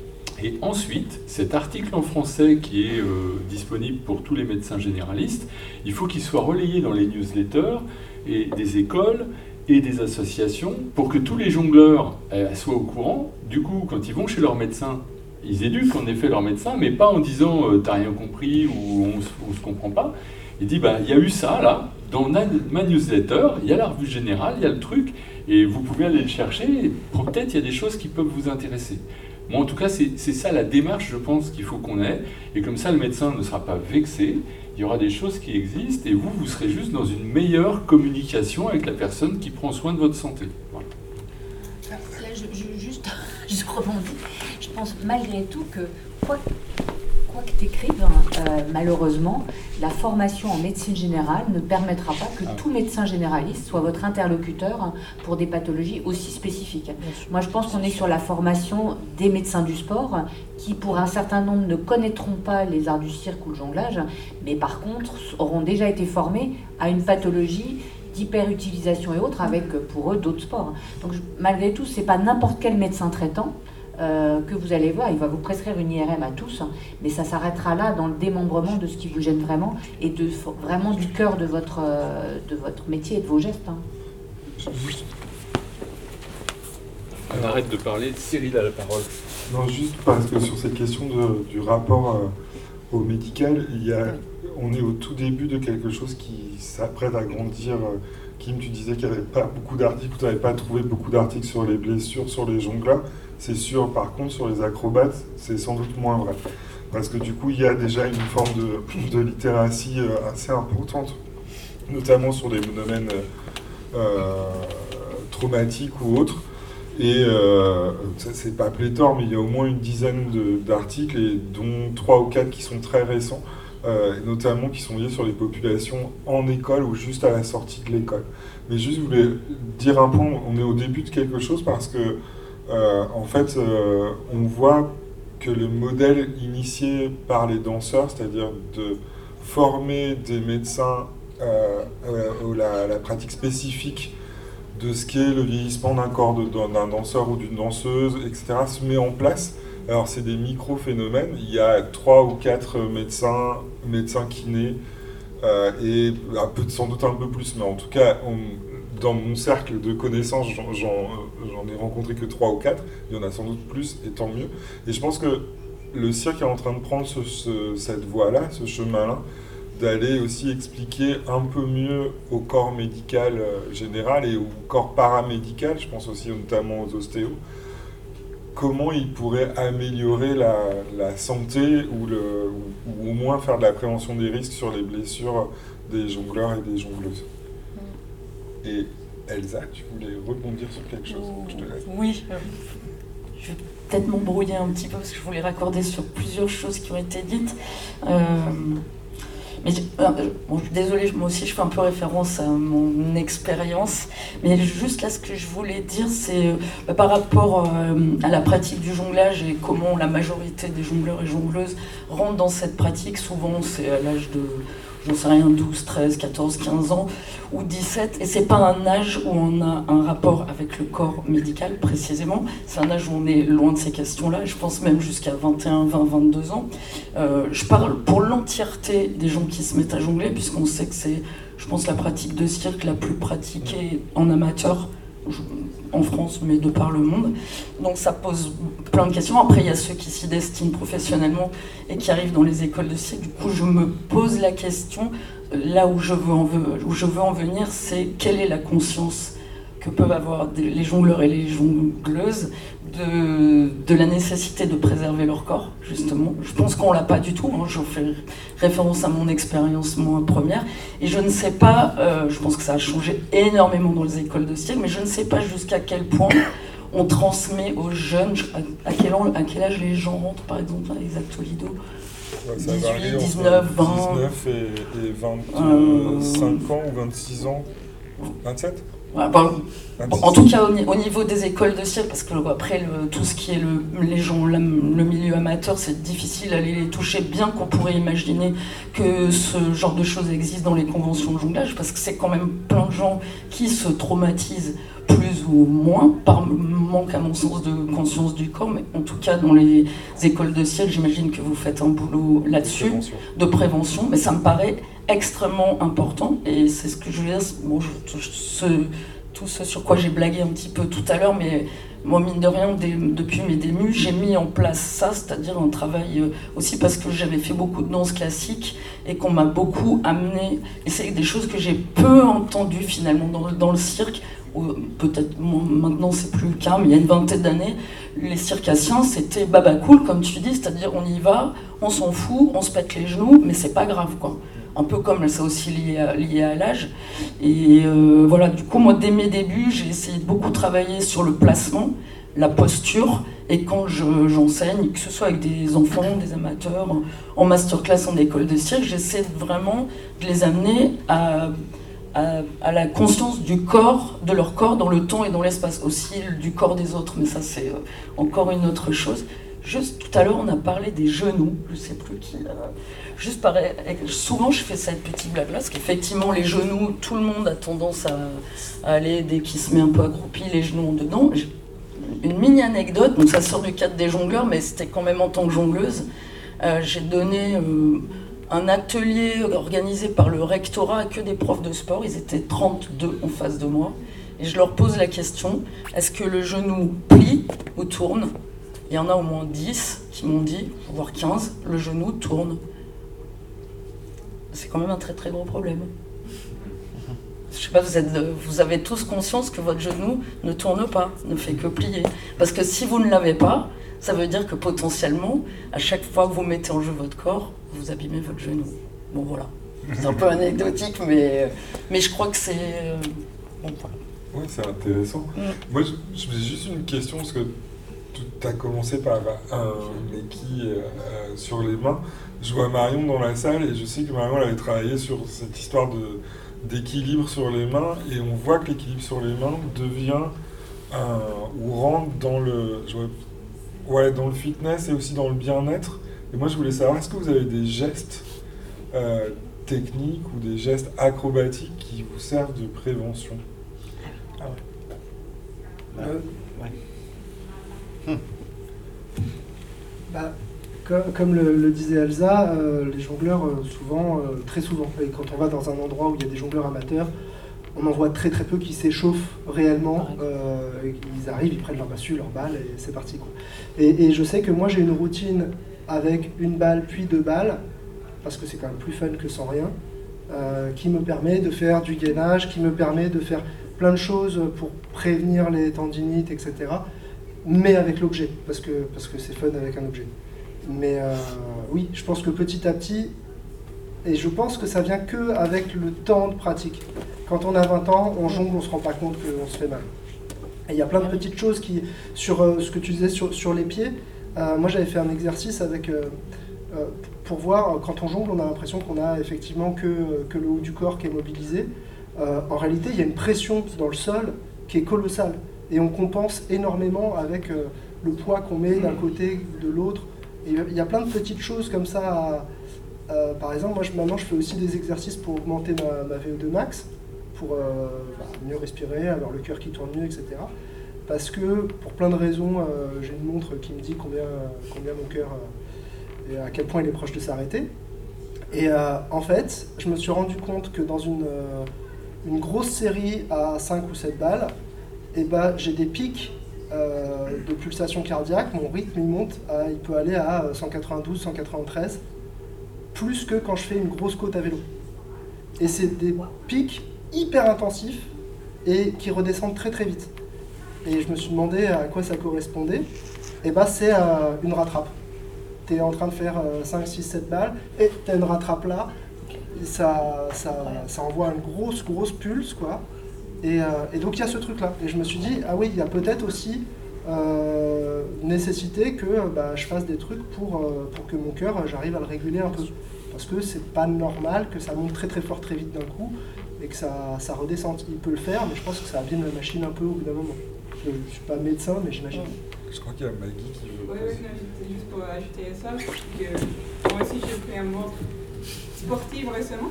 Et ensuite, cet article en français qui est euh, disponible pour tous les médecins généralistes, il faut qu'il soit relayé dans les newsletters et des écoles et des associations pour que tous les jongleurs euh, soient au courant. Du coup, quand ils vont chez leur médecin, ils éduquent en effet leur médecin, mais pas en disant euh, « t'as rien compris » ou « on ne se comprend pas ». Il dit bah, « il y a eu ça là, dans ma newsletter, il y a la revue générale, il y a le truc, et vous pouvez aller le chercher, et peut-être il y a des choses qui peuvent vous intéresser ». Moi, en tout cas, c'est ça la démarche, je pense, qu'il faut qu'on ait. Et comme ça, le médecin ne sera pas vexé. Il y aura des choses qui existent. Et vous, vous serez juste dans une meilleure communication avec la personne qui prend soin de votre santé. Voilà. Là, je, je, juste, je rebondis. Je pense malgré tout que, quoi quoi que tu écrives, euh, malheureusement, la formation en médecine générale ne permettra pas que tout médecin généraliste soit votre interlocuteur pour des pathologies aussi spécifiques. Moi, je pense qu'on est sur la formation des médecins du sport qui, pour un certain nombre, ne connaîtront pas les arts du cirque ou le jonglage, mais par contre, auront déjà été formés à une pathologie d'hyperutilisation et autres, avec pour eux d'autres sports. Donc, malgré tout, c'est pas n'importe quel médecin traitant Euh, que vous allez voir, il va vous prescrire une I R M à tous, mais ça s'arrêtera là dans le démembrement de ce qui vous gêne vraiment et de, vraiment du cœur de votre, euh, de votre métier et de vos gestes. Hein. On arrête de parler, Cyril a la parole. Non, juste parce que sur cette question de, du rapport euh, au médical, il y a, on est au tout début de quelque chose qui s'apprête à grandir. Kim, tu disais qu'il n'y avait pas beaucoup d'articles, tu n'avais pas trouvé beaucoup d'articles sur les blessures, sur les jongleurs. C'est sûr, par contre, sur les acrobates, c'est sans doute moins vrai. Parce que du coup, il y a déjà une forme de, de littératie assez importante, notamment sur les domaines euh, traumatiques ou autres. Et euh, ça, c'est pas pléthore, mais il y a au moins une dizaine de, d'articles, et dont trois ou quatre qui sont très récents, euh, notamment qui sont liés sur les populations en école ou juste à la sortie de l'école. Mais juste, je voulais dire un point, on est au début de quelque chose parce que Euh, en fait, euh, on voit que le modèle initié par les danseurs, c'est-à-dire de former des médecins euh, euh, à la, la pratique spécifique de ce qu'est le vieillissement d'un corps de, d'un danseur ou d'une danseuse, et cetera, se met en place. Alors, c'est des micro-phénomènes. Il y a trois ou quatre médecins, médecins kinés, euh, et un peu, sans doute un peu plus, mais en tout cas, on, dans mon cercle de connaissances, j'en, j'en, j'en ai rencontré que trois ou quatre. Il y en a sans doute plus, et tant mieux. Et je pense que le cirque est en train de prendre ce, ce, cette voie-là, ce chemin-là, d'aller aussi expliquer un peu mieux au corps médical euh, général et au corps paramédical, je pense aussi notamment aux ostéos, comment ils pourraient améliorer la, la santé ou, le, ou, ou au moins faire de la prévention des risques sur les blessures des jongleurs et des jongleuses. Et Elsa, tu voulais rebondir sur quelque chose? Je te laisse. Oui, euh, je vais peut-être m'embrouiller un petit peu parce que je voulais raccorder sur plusieurs choses qui ont été dites. Euh, mais euh, bon, je suis désolée, moi aussi je fais un peu référence à mon expérience, mais juste là ce que je voulais dire c'est euh, par rapport euh, à la pratique du jonglage et comment la majorité des jongleurs et jongleuses rentrent dans cette pratique. Souvent c'est à l'âge de, j'en sais rien, douze, treize, quatorze, quinze ans ou dix-sept, et c'est pas un âge où on a un rapport avec le corps médical précisément, c'est un âge où on est loin de ces questions-là, je pense même jusqu'à vingt et un, vingt, vingt-deux ans. Euh, je parle pour l'entièreté des gens qui se mettent à jongler, puisqu'on sait que c'est, je pense, la pratique de cirque la plus pratiquée en amateur en France, mais de par le monde. Donc ça pose plein de questions. Après, il y a ceux qui s'y destinent professionnellement et qui arrivent dans les écoles de cirque. Du coup, je me pose la question, là où je veux en, où je veux en venir, c'est quelle est la conscience que peuvent avoir les jongleurs et les jongleuses de, de la nécessité de préserver leur corps, justement. Je pense qu'on l'a pas du tout, hein. Je fais référence à mon expérience moi première, et je ne sais pas, euh, je pense que ça a changé énormément dans les écoles de cirque, mais je ne sais pas jusqu'à quel point on transmet aux jeunes, à, à, quel, à quel âge les gens rentrent, par exemple, à Exacto Lido. Ouais, ça dix-huit, dix-neuf, vingt... dix-neuf et, et vingt-cinq euh... ans ou vingt-six ans, vingt-sept. Ouais, bah, en tout cas, au, au niveau des écoles de cirque, parce que après, le, tout ce qui est le, les gens, le, le milieu amateur, c'est difficile d'aller les toucher, bien qu'on pourrait imaginer que ce genre de choses existe dans les conventions de jonglage, parce que c'est quand même plein de gens qui se traumatisent plus ou moins, par manque à mon sens de conscience du corps, mais en tout cas dans les écoles de cirque, j'imagine que vous faites un boulot là-dessus, de prévention, de prévention, mais ça me paraît extrêmement important, et c'est ce que je veux dire, bon, je, ce, tout ce sur quoi j'ai blagué un petit peu tout à l'heure, mais moi, mine de rien, dès, depuis mes débuts, j'ai mis en place ça, c'est-à-dire un travail euh, aussi parce que j'avais fait beaucoup de danse classique et qu'on m'a beaucoup amené, et c'est des choses que j'ai peu entendues finalement dans, dans le cirque, ou peut-être bon, maintenant c'est plus le cas, mais il y a une vingtaine d'années, les circassiens c'était baba cool, comme tu dis, c'est-à-dire on y va, on s'en fout, on se pète les genoux, mais c'est pas grave, quoi. Un peu comme ça aussi lié à, lié à l'âge. Et euh, voilà, du coup, moi, dès mes débuts, j'ai essayé de beaucoup travailler sur le placement, la posture. Et quand je, j'enseigne, que ce soit avec des enfants, des amateurs, en masterclass, en école de cirque, j'essaie vraiment de les amener à, à, à la conscience du corps, de leur corps dans le temps et dans l'espace, aussi du corps des autres, mais ça c'est encore une autre chose. Juste tout à l'heure, on a parlé des genoux, je ne sais plus qui. Euh, juste pareil, souvent je fais cette petite blague-là, parce qu'effectivement, les genoux, tout le monde a tendance à, à aller, dès qu'il se met un peu accroupi, les genoux en dedans. Une mini anecdote, donc ça sort du cadre des jongleurs, mais c'était quand même en tant que jongleuse. Euh, j'ai donné euh, un atelier organisé par le rectorat à que des profs de sport, ils étaient trente-deux en face de moi, et je leur pose la question, est-ce que le genou plie ou tourne ? Il y en a au moins dix qui m'ont dit, voire quinze, le genou tourne. C'est quand même un très très gros problème. Je sais pas, vous, êtes, vous avez tous conscience que votre genou ne tourne pas, ne fait que plier. Parce que si vous ne l'avez pas, ça veut dire que potentiellement, à chaque fois que vous mettez en jeu votre corps, vous abîmez votre genou. Bon voilà, c'est un peu anecdotique, mais, mais je crois que c'est... Bon voilà. Oui, c'est intéressant. Mm. Moi, j'ai juste une question, parce que tu as commencé par un équi euh, sur les mains. Je vois Marion dans la salle, et je sais que Marion elle avait travaillé sur cette histoire de... d'équilibre sur les mains, et on voit que l'équilibre sur les mains devient un, ou rentre dans le, ouais, dans le fitness et aussi dans le bien-être. Et moi je voulais savoir, est-ce que vous avez des gestes euh, techniques ou des gestes acrobatiques qui vous servent de prévention? Ah ouais. Euh, ouais. Hum. Bah, Comme, comme le, le disait Elsa, euh, les jongleurs, euh, souvent, euh, très souvent, et quand on va dans un endroit où il y a des jongleurs amateurs, on en voit très très peu qui s'échauffent réellement. Euh, ils arrivent, ils prennent leur massue, leur balle, et c'est parti, quoi. Et, et je sais que moi j'ai une routine avec une balle puis deux balles, parce que c'est quand même plus fun que sans rien, euh, qui me permet de faire du gainage, qui me permet de faire plein de choses pour prévenir les tendinites, et cetera. Mais avec l'objet, parce que, parce que c'est fun avec un objet. Mais euh, oui, je pense que petit à petit, et je pense que ça vient que avec le temps de pratique. Quand on a vingt ans, on jongle, on ne se rend pas compte qu'on se fait mal. Et il y a plein de petites choses qui, sur euh, ce que tu disais sur, sur les pieds, euh, moi j'avais fait un exercice avec, euh, euh, pour voir, quand on jongle, on a l'impression qu'on a effectivement que, que le haut du corps qui est mobilisé. Euh, en réalité, il y a une pression dans le sol qui est colossale. Et on compense énormément avec euh, le poids qu'on met d'un côté, de l'autre. Il y a plein de petites choses comme ça. Euh, par exemple, moi je, maintenant je fais aussi des exercices pour augmenter ma, ma V O deux max, pour euh, bah, mieux respirer, avoir le cœur qui tourne mieux, et cetera. Parce que pour plein de raisons, euh, j'ai une montre qui me dit combien, combien mon cœur euh, et à quel point il est proche de s'arrêter. Et euh, en fait, je me suis rendu compte que dans une, euh, une grosse série à cinq ou sept balles, et bah, j'ai des pics Euh, de pulsation cardiaque, mon rythme il monte, à, il peut aller à cent quatre-vingt-douze, cent quatre-vingt-treize, plus que quand je fais une grosse côte à vélo. Et c'est des pics hyper intensifs et qui redescendent très très vite. Et je me suis demandé à quoi ça correspondait. Et bah c'est euh, une rattrape. Tu es en train de faire euh, cinq, six, sept balles et tu as une rattrape là. Et ça, ça, ça envoie une grosse grosse pulse quoi. Et, euh, et donc il y a ce truc-là. Et je me suis dit, ah oui, il y a peut-être aussi euh, nécessité que bah, je fasse des trucs pour, euh, pour que mon cœur, j'arrive à le réguler un peu. Parce que c'est pas normal que ça monte très très fort très vite d'un coup et que ça, ça redescende. Il peut le faire, mais je pense que ça abîme la machine un peu au bout d'un moment. Je ne suis pas médecin, mais j'imagine. Je crois qu'il y a Maggie qui veut... Oui, oui, c'est juste pour ajouter à ça, que moi aussi j'ai pris un mode sportif récemment.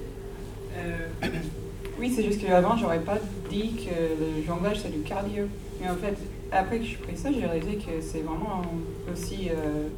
Euh, Oui, c'est juste qu'avant, j'aurais pas dit que le jonglage, c'est du cardio. Mais en fait, après que j'ai pris ça, j'ai réalisé que c'est vraiment aussi euh,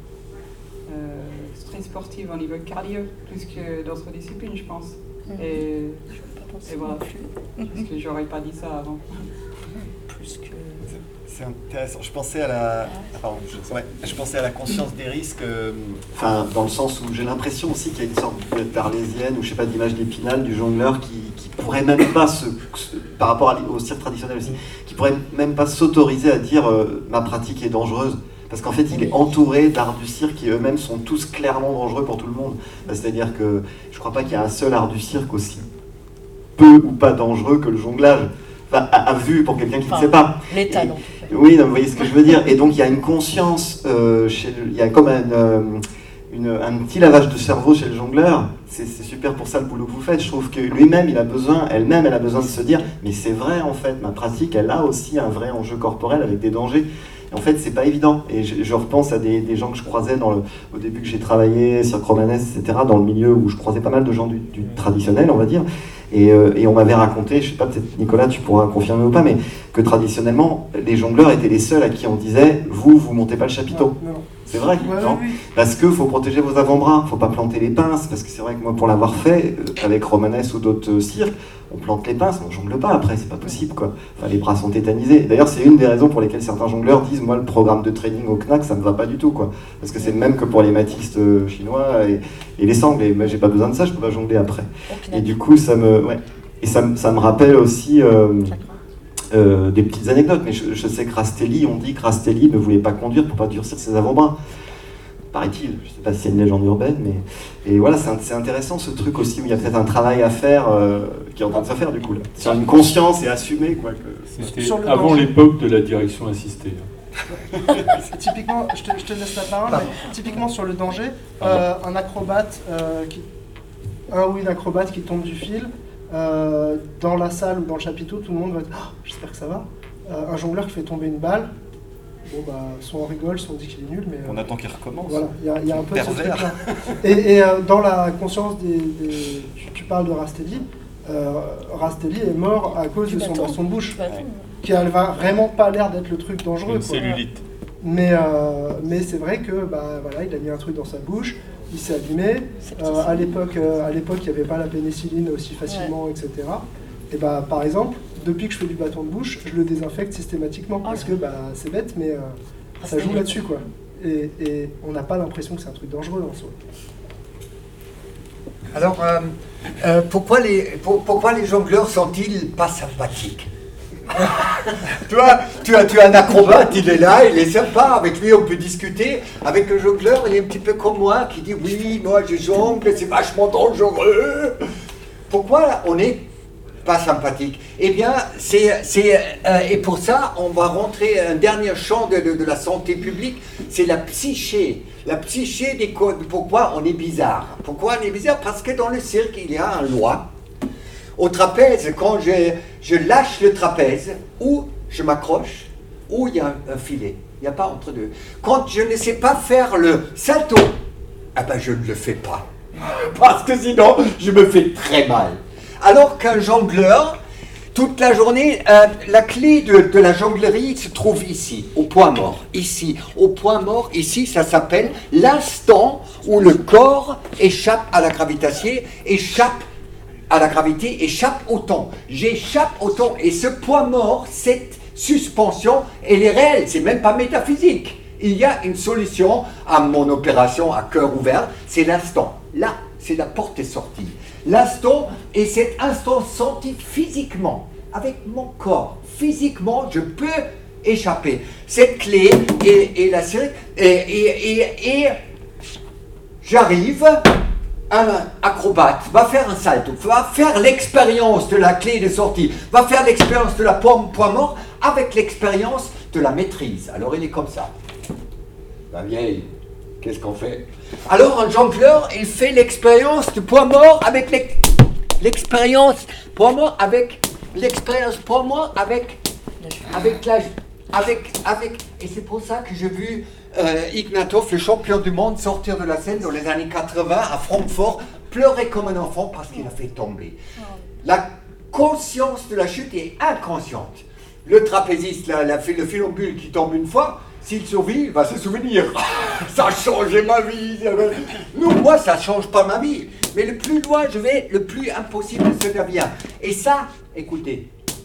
euh, très sportif au niveau cardio, plus que d'autres disciplines, je pense. Mm-hmm. Et, et voilà, parce que j'aurais pas dit ça avant. Plus que... C'est intéressant. Je pensais à la, ah, pardon, je... Ouais, je pensais à la conscience des risques, euh... enfin, dans le sens où j'ai l'impression aussi qu'il y a une sorte d'arlésienne ou je sais pas d'image d'épinal du jongleur qui, qui pourrait même pas se, par rapport à, au cirque traditionnel aussi, qui pourrait même pas s'autoriser à dire euh, ma pratique est dangereuse. Parce qu'en fait, il est entouré d'arts du cirque qui eux-mêmes sont tous clairement dangereux pour tout le monde. C'est-à-dire que je crois pas qu'il y a un seul art du cirque aussi peu ou pas dangereux que le jonglage. Enfin, à, à vue pour quelqu'un qui enfin, ne sait pas. Les talents. Et, Oui, non, vous voyez ce que je veux dire. Et donc, il y a une conscience, euh, chez le- il y a comme un, euh, une, un petit lavage de cerveau chez le jongleur. C'est c'est super pour ça le boulot que vous faites. Je trouve que lui-même, il a besoin, elle-même, elle a besoin de se dire, mais c'est vrai en fait, ma pratique, elle a aussi un vrai enjeu corporel avec des dangers. Et en fait, c'est pas évident. Et je, je repense à des, des gens que je croisais dans le, au début que j'ai travaillé, Cirque Romanesque, et cetera, dans le milieu où je croisais pas mal de gens du, du traditionnel, on va dire. Et, euh, et on m'avait raconté, je sais pas, peut-être Nicolas, tu pourras confirmer ou pas, mais que traditionnellement, les jongleurs étaient les seuls à qui on disait, vous, vous montez pas le chapiteau. Non, non. C'est vrai, Ouais, non oui, oui. Parce qu'il faut protéger vos avant-bras, faut pas planter les pinces, parce que c'est vrai que moi, pour l'avoir fait, euh, avec Romanesque ou d'autres euh, cirques, on plante les pinces, on jongle pas après, c'est pas possible, quoi. Enfin, les bras sont tétanisés. D'ailleurs, c'est une des raisons pour lesquelles certains jongleurs disent, moi, le programme de training au C N A C, ça me va pas du tout, quoi. Parce que c'est le même que pour les matistes euh, chinois et, et les sangles, et moi, j'ai pas besoin de ça, je peux pas jongler après. Et du coup, ça me... Ouais. Et ça, me- ça me rappelle aussi... euh, Euh, des petites anecdotes, mais je, je sais que Rastelli, on dit que Rastelli ne voulait pas conduire pour pas durcir ses avant-bras. Paraît-il, je sais pas si c'est une légende urbaine, mais... Et voilà, c'est, c'est intéressant ce truc aussi, où il y a peut-être un travail à faire, euh, qui est en train de se faire du coup, là. Sur une conscience et assumer, quoi. Que... C'était Sur le avant danger. l'époque de la direction assistée. C'est typiquement, je te, je te laisse la parole, mais typiquement sur le danger, euh, un acrobate euh, qui, un ou une acrobate qui tombe du fil, euh, dans la salle ou dans le chapiteau, tout le monde va dire oh, j'espère que ça va. Euh, un jongleur qui fait tomber une balle, bon bah, soit on rigole, soit on dit qu'il est nul, mais euh, On attend qu'il recommence. voilà, il y, a- il y a un peu de ce Pervers. truc-là. Et, et euh, dans la conscience des, des- tu, tu parles de Rastelli. Euh, Rastelli est mort à cause Du de son bâton. baston de bouche, Du bâton. qui a vraiment pas l'air d'être le truc dangereux. Une quoi. cellulite. Mais, euh, mais c'est vrai que bah, voilà, il a mis un truc dans sa bouche, il s'est abîmé. Euh, à l'époque, euh, à l'époque, il n'y avait pas la pénicilline aussi facilement, et cetera. Et bah, par exemple, depuis que je fais du bâton de bouche, je le désinfecte systématiquement parce que bah, c'est bête, mais euh, ça joue là-dessus, quoi. Et, et on n'a pas l'impression que c'est un truc dangereux en soi. Alors, euh, euh, pourquoi, les, pour- pourquoi les jongleurs sont-ils pas sympathiques? tu, vois, tu, as, tu as un acrobate, il est là, il est sympa, avec lui on peut discuter. Avec le jongleur, il est un petit peu comme moi, qui dit oui, moi je jongle, c'est vachement dangereux. Pourquoi on n'est pas sympathique? Eh bien, c'est, c'est, euh, et pour ça, on va rentrer un dernier champ de, de, de la santé publique, c'est la psyché. La psyché des codes. Pourquoi on est bizarre? Pourquoi on est bizarre? Parce que dans le cirque, il y a un loi. Au trapèze, quand je, je lâche le trapèze, ou je m'accroche, ou il y a un, un filet. Il n'y a pas entre deux. Quand je ne sais pas faire le salto, eh ben je ne le fais pas. Parce que sinon, je me fais très mal. Alors qu'un jongleur, toute la journée, euh, la clé de, de la jonglerie se trouve ici, au point mort. Ici, au point mort, ici, ça s'appelle l'instant où le corps échappe à la gravitation, échappe à la gravité, échappe au temps. J'échappe au temps. Et ce point mort, cette suspension, elle est réelle, c'est même pas métaphysique. Il y a une solution à mon opération à cœur ouvert, c'est l'instant. Là, c'est la porte est sortie. L'instant, et cet instant senti physiquement, avec mon corps, physiquement, je peux échapper. Cette clé et, et la série, et, et, et, et j'arrive. Un acrobate va faire un salto, va faire l'expérience de la clé de sortie, va faire l'expérience de la pomme point mort avec l'expérience de la maîtrise. Alors il est comme ça. La vieille, qu'est-ce qu'on fait? Alors un jongleur, il fait l'expérience du point mort avec l'ex- l'expérience point mort avec l'expérience point mort avec avec la avec avec et c'est pour ça que j'ai vu Euh, Ignatov, le champion du monde, sortir de la scène dans les années quatre-vingts à Francfort, pleurer comme un enfant parce qu'il a fait tomber. La conscience de la chute est inconsciente. Le trapéziste, la, la, le filambule qui tombe une fois, s'il survit, il va se souvenir. Ça a changé ma vie. Non, moi, ça ne change pas ma vie. Mais le plus loin je vais, le plus impossible se devient. Et ça, écoutez,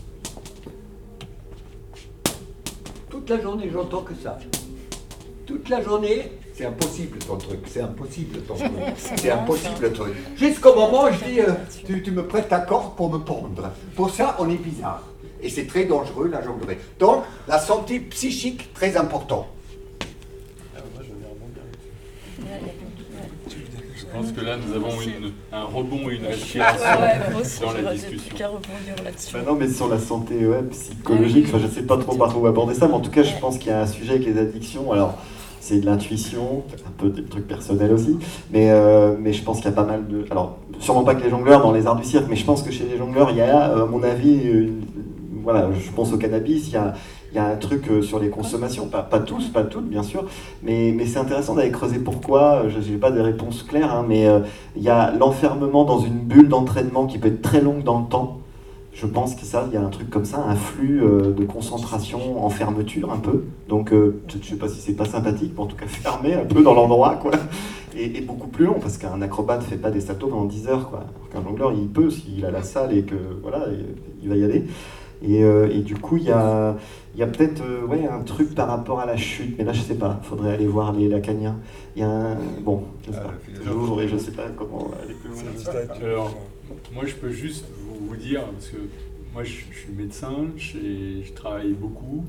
toute la journée, j'entends que ça. Toute la journée, c'est impossible ton truc, c'est impossible ton truc, c'est impossible ton truc. Jusqu'au moment où je dis, euh, tu, tu me prêtes ta corde pour me pendre. Pour ça, on est bizarre. Et c'est très dangereux, la jonglerie. Donc, la santé psychique, très important. pense que là, nous avons une, un rebond et une respiration ouais, ouais, moi aussi, dans la j'aurais discussion. qu'à rebondir là-dessus. Bah non, mais sur la santé ouais, psychologique, enfin, je ne sais pas trop par où aborder ça, mais en tout cas, je pense qu'il y a un sujet avec les addictions. Alors, c'est de l'intuition, un peu des trucs personnels aussi, mais, euh, mais je pense qu'il y a pas mal de... Alors, sûrement pas que les jongleurs dans les arts du cirque, mais je pense que chez les jongleurs, il y a, à mon avis, une, voilà, je pense au cannabis, il y a, il y a un truc sur les consommations, pas, pas tous, pas toutes, bien sûr, mais, mais c'est intéressant d'aller creuser pourquoi, je n'ai pas des réponses claires, hein, mais euh, il y a l'enfermement dans une bulle d'entraînement qui peut être très longue dans le temps. Je pense que ça, il y a un truc comme ça, un flux euh, de concentration en fermeture un peu. Donc, euh, je ne sais pas si c'est pas sympathique, mais en tout cas fermé un peu dans l'endroit, quoi. Et, et beaucoup plus long, parce qu'un acrobate ne fait pas des saltos pendant dix heures, quoi. Alors qu'un jongleur, il peut, s'il a la salle et que, voilà, il va y aller. Et, euh, et du coup, il y a, il y a peut-être euh, ouais, un truc par rapport à la chute, mais là, je ne sais pas, il faudrait aller voir les lacaniens. Il y a un... Bon, je ne sais pas. J'ouvre et je ne sais pas comment aller plus loin. Alors, moi, je peux juste vous, vous dire, parce que moi, je, je suis médecin, je, je travaille beaucoup,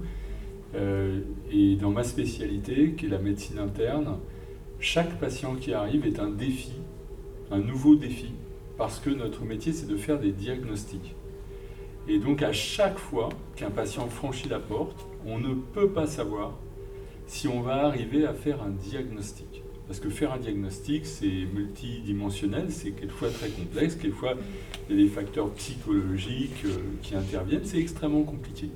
euh, et dans ma spécialité, qui est la médecine interne, chaque patient qui arrive est un défi, un nouveau défi, parce que notre métier, c'est de faire des diagnostics. Et donc, à chaque fois qu'un patient franchit la porte, on ne peut pas savoir si on va arriver à faire un diagnostic. Parce que faire un diagnostic, c'est multidimensionnel, c'est quelquefois très complexe, quelquefois il y a des facteurs psychologiques euh, qui interviennent, c'est extrêmement compliqué.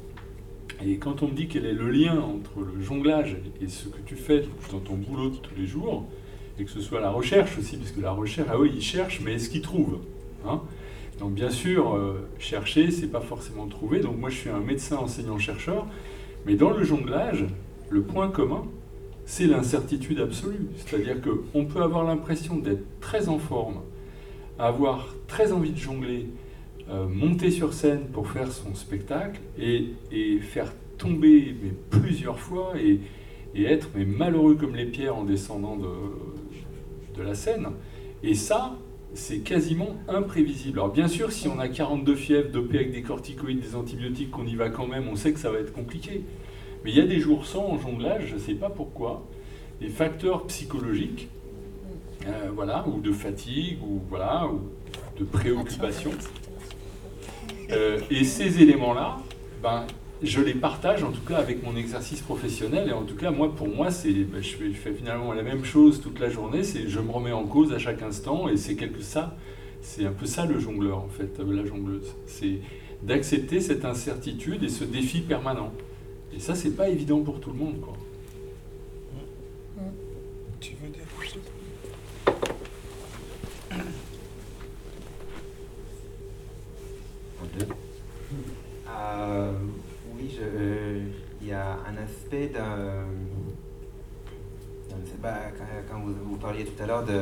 Et quand on me dit quel est le lien entre le jonglage et ce que tu fais dans ton boulot de tous les jours, et que ce soit la recherche aussi, parce que la recherche, ah oui, ils cherchent, mais est-ce qu'ils trouvent, hein ? Donc bien sûr, euh, chercher, c'est pas forcément trouver. Donc moi, je suis un médecin enseignant-chercheur, mais dans le jonglage, le point commun, c'est l'incertitude absolue. C'est-à-dire qu'on peut avoir l'impression d'être très en forme, avoir très envie de jongler, euh, monter sur scène pour faire son spectacle et, et faire tomber mais, plusieurs fois et, et être mais, malheureux comme les pierres en descendant de, de la scène. Et ça, c'est quasiment imprévisible. Alors bien sûr, si on a quarante-deux fièvres, dopé avec des corticoïdes, des antibiotiques, qu'on y va quand même, on sait que ça va être compliqué. Mais il y a des jours sans en jonglage, je ne sais pas pourquoi, des facteurs psychologiques, euh, voilà, ou de fatigue, ou, voilà, ou de préoccupation. Euh, et ces éléments-là, ben, je les partage en tout cas avec mon exercice professionnel. Et en tout cas, moi, pour moi, c'est, ben, je, fais, je fais finalement la même chose toute la journée. C'est, je me remets en cause à chaque instant. Et c'est quelque ça, c'est un peu ça le jongleur, en fait, la jongleuse. C'est d'accepter cette incertitude et ce défi permanent. Et ça, c'est pas évident pour tout le monde, quoi. Tu veux dire quelque chose ? Euh, oui, je, euh, il y a un aspect d'un... Je ne sais pas, quand, quand vous, vous parliez tout à l'heure de,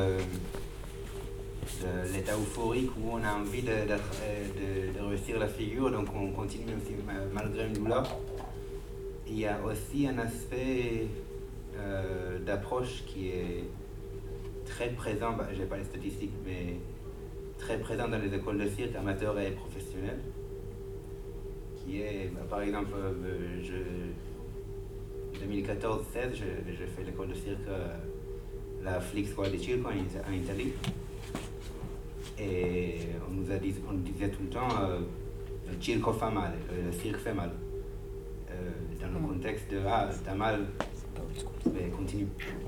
de l'état euphorique où on a envie de, de, de, de réussir la figure, donc on continue même si, malgré une douleur. Il y a aussi un aspect euh, d'approche qui est très présent, bah, je n'ai pas les statistiques, mais très présent dans les écoles de cirque amateurs et professionnelles, qui est, bah, par exemple, euh, je, deux mille quatorze seize, je, je fais l'école de cirque, euh, la Flix Scuola di Circo en, en Italie, et on nous a dit, on disait tout le temps, euh, le circo fa mal, le cirque fait mal. Euh, dans le contexte de ah, t'as mal, mais continue.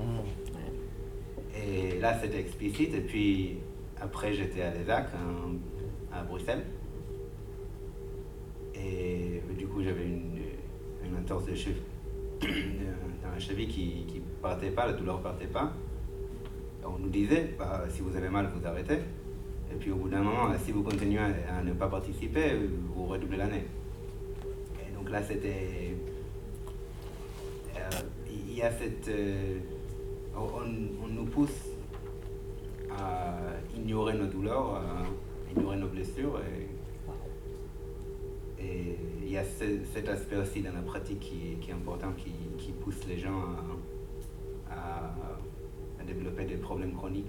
Et là c'était explicite, et puis après j'étais à l'E S A C à Bruxelles, et du coup j'avais une, une entorse de cheville, dans la cheville qui ne partait pas, la douleur ne partait pas. On nous disait, bah, si vous avez mal, vous arrêtez, et puis au bout d'un moment, si vous continuez à ne pas participer, vous redoublez l'année. Donc là, c'était... Euh, il y a cette... Euh, on, on nous pousse à ignorer nos douleurs, à ignorer nos blessures. Et, et il y a ce, cet aspect aussi dans la pratique qui, qui est important, qui, qui pousse les gens à, à, à développer des problèmes chroniques.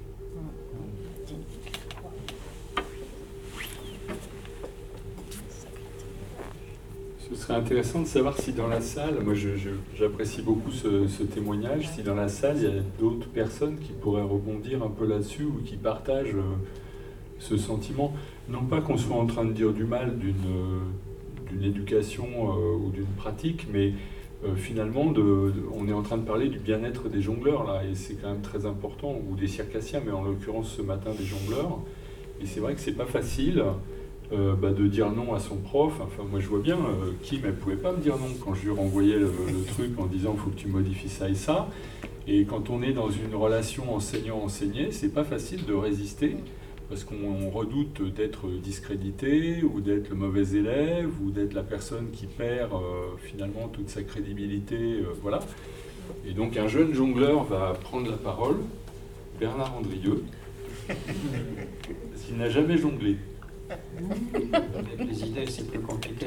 Ce serait intéressant de savoir si dans la salle, moi je, je, j'apprécie beaucoup ce, ce témoignage, si dans la salle il y a d'autres personnes qui pourraient rebondir un peu là-dessus ou qui partagent euh, ce sentiment. Non pas qu'on soit en train de dire du mal d'une, d'une éducation euh, ou d'une pratique, mais euh, finalement de, de, on est en train de parler du bien-être des jongleurs là, et c'est quand même très important, ou des circassiens, mais en l'occurrence ce matin des jongleurs. Et c'est vrai que c'est pas facile. Euh, bah, de dire non à son prof. Enfin, moi je vois bien, euh, Kim, elle pouvait pas me dire non quand je lui renvoyais le, le truc en disant faut que tu modifies ça et ça. Et quand on est dans une relation enseignant-enseigné, c'est pas facile de résister parce qu'on redoute d'être discrédité ou d'être le mauvais élève ou d'être la personne qui perd euh, finalement toute sa crédibilité. Euh, voilà. Et donc un jeune jongleur va prendre la parole, Bernard Andrieux, parce qu'il n'a jamais jonglé. Avec les idées, c'est plus compliqué.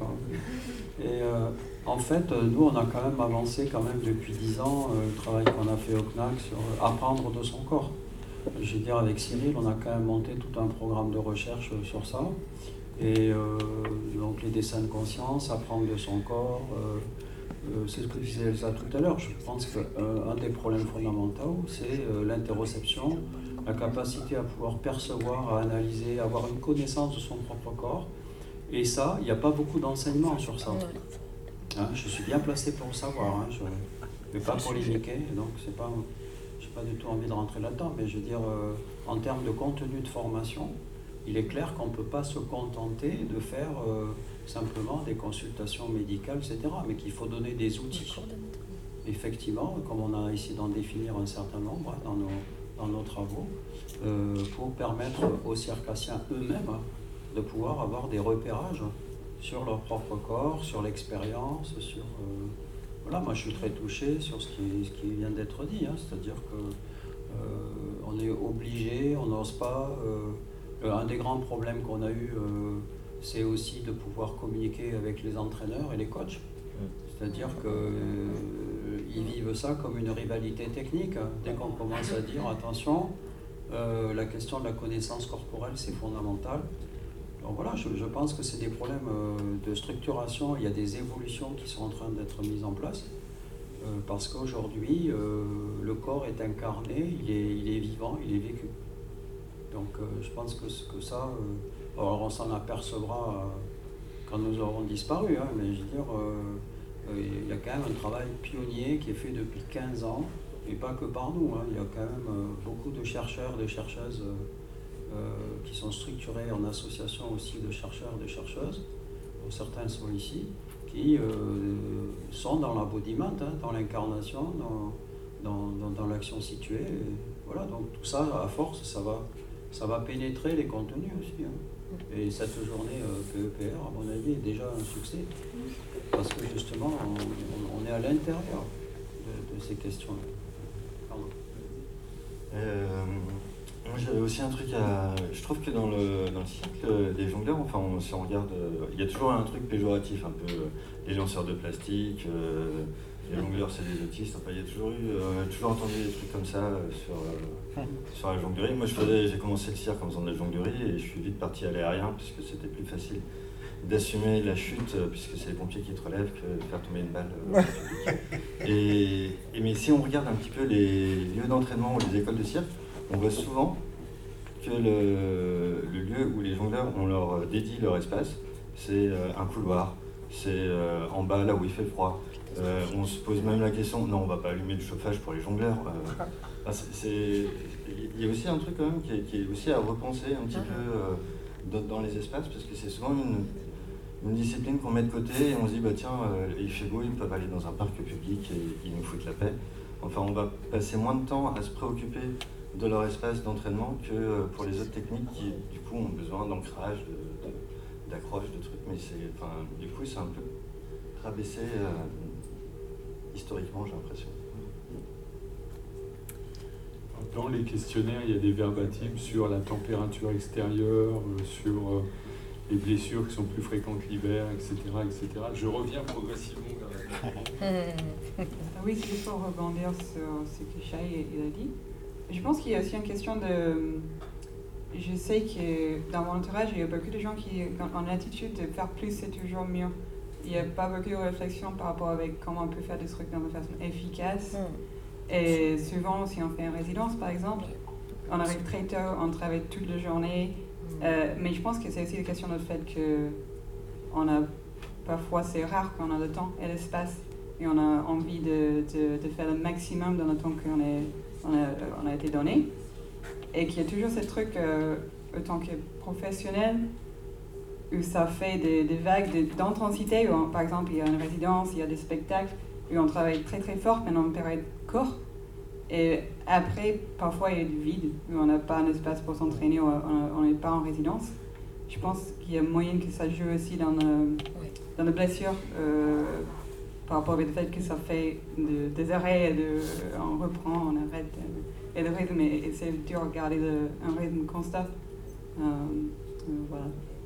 Et euh, en fait, nous, on a quand même avancé quand même depuis dix ans euh, le travail qu'on a fait au C N A C sur euh, apprendre de son corps. Je veux dire, avec Cyril, on a quand même monté tout un programme de recherche euh, sur ça. Et euh, donc les dessins de conscience, apprendre de son corps, euh, euh, c'est ce que je disais ça tout à l'heure. Je pense qu'un euh, des problèmes fondamentaux, c'est euh, l'interoception, la capacité à pouvoir percevoir, à analyser, à avoir une connaissance de son propre corps. Et ça, il n'y a pas beaucoup d'enseignements sur ça. Hein, je suis bien placé pour le savoir, hein, je ne vais pas polémiquer, donc c'est pas, je n'ai pas du tout envie de rentrer là-dedans, mais je veux dire, euh, en termes de contenu de formation, il est clair qu'on ne peut pas se contenter de faire euh, simplement des consultations médicales, et cetera, mais qu'il faut donner des outils. Effectivement, comme on a essayé d'en définir un certain nombre dans nos dans nos travaux, euh, pour permettre aux circassiens eux-mêmes de pouvoir avoir des repérages sur leur propre corps, sur l'expérience, sur... Euh, voilà, moi je suis très touché sur ce qui, ce qui vient d'être dit, hein, c'est-à-dire que euh, on est obligé, on n'ose pas... Euh, un des grands problèmes qu'on a eu, euh, c'est aussi de pouvoir communiquer avec les entraîneurs et les coachs. C'est-à-dire qu'ils euh, vivent ça comme une rivalité technique. Dès qu'on commence à dire attention, euh, la question de la connaissance corporelle, c'est fondamental. Donc voilà, je, je pense que c'est des problèmes euh, de structuration. Il y a des évolutions qui sont en train d'être mises en place. Euh, parce qu'aujourd'hui, euh, le corps est incarné, il est, il est vivant, il est vécu. Donc euh, je pense que, que ça, euh, alors on s'en apercevra euh, quand nous aurons disparu, hein, mais je veux dire... Euh, il y a quand même un travail pionnier qui est fait depuis quinze ans, et pas que par nous. Hein. Il y a quand même euh, beaucoup de chercheurs, de chercheuses euh, qui sont structurés en association aussi de chercheurs, de chercheuses, dont certains sont ici, qui euh, sont dans l'embodiment, hein, dans l'incarnation, dans, dans, dans, dans l'action située. Et voilà, donc tout ça, à force, ça va, ça va pénétrer les contenus aussi. Hein. Et cette journée euh, P E P R, à mon avis, est déjà un succès. Parce que justement, on, on est à l'intérieur de, de ces questions-là. Pardon. Euh, moi j'avais aussi un truc à... Je trouve que dans le, dans le cycle des jongleurs, enfin on, si on regarde, il y a toujours un truc péjoratif, un peu les lanceurs de plastique, euh, les jongleurs c'est des autistes, enfin il y a toujours eu, euh, toujours entendu des trucs comme ça sur, euh, sur la jonglerie. Moi je faisais, j'ai commencé le cirque en faisant de la jonglerie et je suis vite parti à l'aérien puisque c'était plus facile d'assumer la chute, puisque c'est les pompiers qui te relèvent, que de faire tomber une balle. Euh, et, et mais si on regarde un petit peu les lieux d'entraînement ou les écoles de cirque, on voit souvent que le, le lieu où les jongleurs on leur dédie leur espace, c'est euh, un couloir, c'est euh, en bas là où il fait froid. Euh, on se pose même la question, non on va pas allumer le chauffage pour les jongleurs. Euh, bah, c'est, c'est, il y a aussi un truc quand même qui est, qui est aussi à repenser un petit peu euh, dans, dans les espaces, parce que c'est souvent une une discipline qu'on met de côté et on se dit bah tiens euh, il fait beau, ils peuvent aller dans un parc public et ils nous foutent la paix. Enfin on va passer moins de temps à se préoccuper de leur espace d'entraînement que euh, pour les autres techniques qui du coup ont besoin d'ancrage, de, de, d'accroche, de trucs, mais c'est, enfin, du coup c'est un peu rabaissé euh, historiquement j'ai l'impression. Dans les questionnaires il y a des verbatims sur la température extérieure, euh, sur euh, les blessures qui sont plus fréquentes l'hiver, et cetera, et cetera. Je reviens progressivement vers la... Oui, c'est juste pour rebondir sur ce que Shai a dit. Je pense qu'il y a aussi une question de... Je sais que dans mon entourage, il y a beaucoup de gens qui ont l'attitude de faire plus, c'est toujours mieux. il n'y a pas beaucoup de réflexion par rapport avec comment on peut faire des trucs de façon efficace. Mm. Et souvent, si on fait une résidence, par exemple, on arrive très tôt, on travaille toute la journée. Mm. Euh, mais je pense que c'est aussi une question du fait qu'on a parfois, c'est rare qu'on a le temps et l'espace. Et on a envie de, de, de faire le maximum dans le temps qu'on est, on a, on a été donné. Et qu'il y a toujours ce truc, euh, en tant que professionnel, où ça fait des, des vagues d'intensité, où on, par exemple il y a une résidence, il y a des spectacles, où on travaille très très fort pendant une période courte. Et après, parfois il y a du vide, où on n'a pas un espace pour s'entraîner, où on n'est pas en résidence. Je pense qu'il y a moyen que ça joue aussi dans, le, dans les blessures. Euh, par rapport au fait que ça fait de, des arrêts, et de, on reprend, on arrête, et, et le rythme, et, et c'est dur de garder le, un rythme constant. Euh, euh, voilà.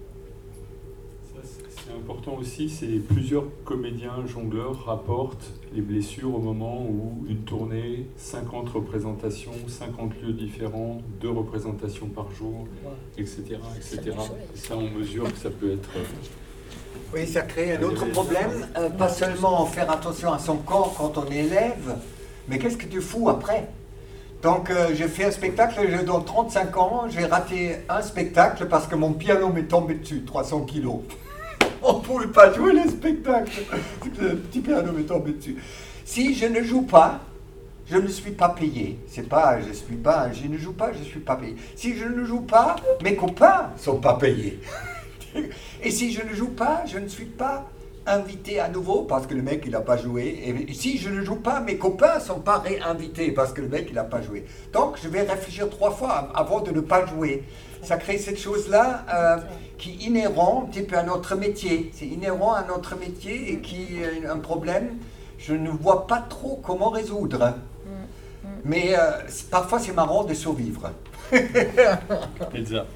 C'est important aussi, c'est plusieurs comédiens jongleurs rapportent les blessures au moment où une tournée, cinquante représentations, cinquante lieux différents, deux représentations par jour, et cetera, et cetera. Et ça, on mesure que ça peut être... Euh, Oui, ça crée un autre problème, euh, pas seulement faire attention à son corps quand on est élève, mais qu'est-ce que tu fous après? Donc euh, j'ai fait un spectacle, j'ai dans trente-cinq ans, j'ai raté un spectacle parce que mon piano m'est tombé dessus, trois cents kilos. On ne pouvait pas jouer le spectacle, le petit piano m'est tombé dessus. Si je ne joue pas, je ne suis pas payé. C'est pas, je suis pas, je ne joue pas, je ne suis pas payé. Si je ne joue pas, mes copains ne sont pas payés. Et si je ne joue pas, je ne suis pas invité à nouveau parce que le mec il n'a pas joué. Et si je ne joue pas, mes copains ne sont pas réinvités parce que le mec il n'a pas joué. Donc je vais réfléchir trois fois avant de ne pas jouer. Ça crée cette chose-là euh, qui est inhérent un petit peu à notre métier. C'est inhérent à notre métier et qui est un problème. Je ne vois pas trop comment résoudre. Mais euh, parfois c'est marrant de survivre. Pizza.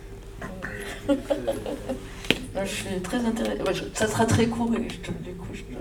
Je suis très intéressée. Ouais, je... Ça sera très court et je te du coup. Je...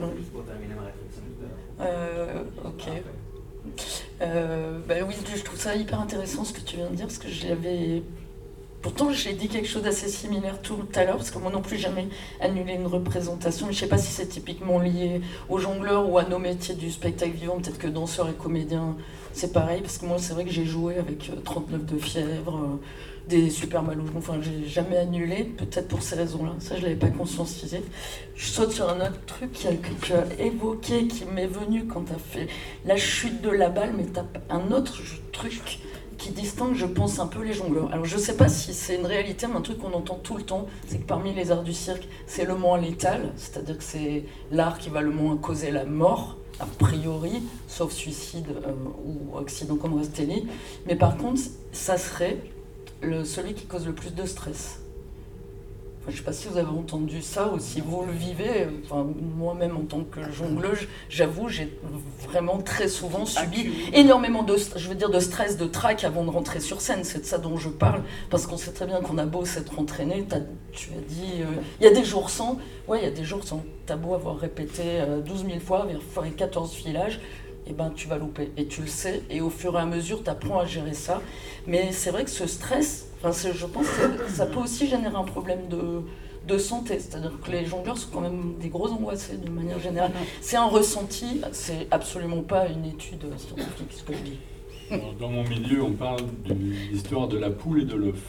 Euh, ok. Euh, bah oui, je trouve ça hyper intéressant ce que tu viens de dire parce que j'avais. Pourtant, j'ai dit quelque chose d'assez similaire tout à l'heure parce que moi non plus jamais annulé une représentation. Mais je sais pas si c'est typiquement lié aux jongleurs ou à nos métiers du spectacle vivant. Peut-être que danseurs et comédiens, c'est pareil parce que moi c'est vrai que j'ai joué avec trente-neuf de fièvre. Euh, des super mal au genou, enfin j'ai jamais annulé, peut-être pour ces raisons-là, ça je l'avais pas conscientisé. Je saute sur un autre truc que tu as évoqué, qui m'est venu quand tu as fait la chute de la balle, mais tu as un autre truc qui distingue, je pense, un peu les jongleurs. Alors je sais pas si c'est une réalité, mais un truc qu'on entend tout le temps, c'est que parmi les arts du cirque, c'est le moins létal, c'est-à-dire que c'est l'art qui va le moins causer la mort, a priori, sauf suicide euh, ou accident comme Rastelli, mais par contre, ça serait Le, celui qui cause le plus de stress. Enfin, je ne sais pas si vous avez entendu ça ou si vous le vivez. Enfin, moi-même, en tant que jongleuse, j'avoue, j'ai vraiment très souvent subi énormément de, je veux dire, de stress, de trac avant de rentrer sur scène. C'est de ça dont je parle, parce qu'on sait très bien qu'on a beau s'être entraîné. Tu as dit, il euh, y a des jours sans. Ouais, il y a des jours sans. Tu as beau avoir répété euh, douze mille fois, faire quatorze filages. Eh ben, tu vas louper, et tu le sais, et au fur et à mesure, tu apprends à gérer ça. Mais c'est vrai que ce stress, enfin, je pense que ça peut aussi générer un problème de, de santé, c'est-à-dire que les jongleurs sont quand même des gros angoissés d'une manière générale. C'est un ressenti, c'est absolument pas une étude scientifique, ce que je dis. Alors, dans mon milieu, on parle de l'histoire de la poule et de l'œuf.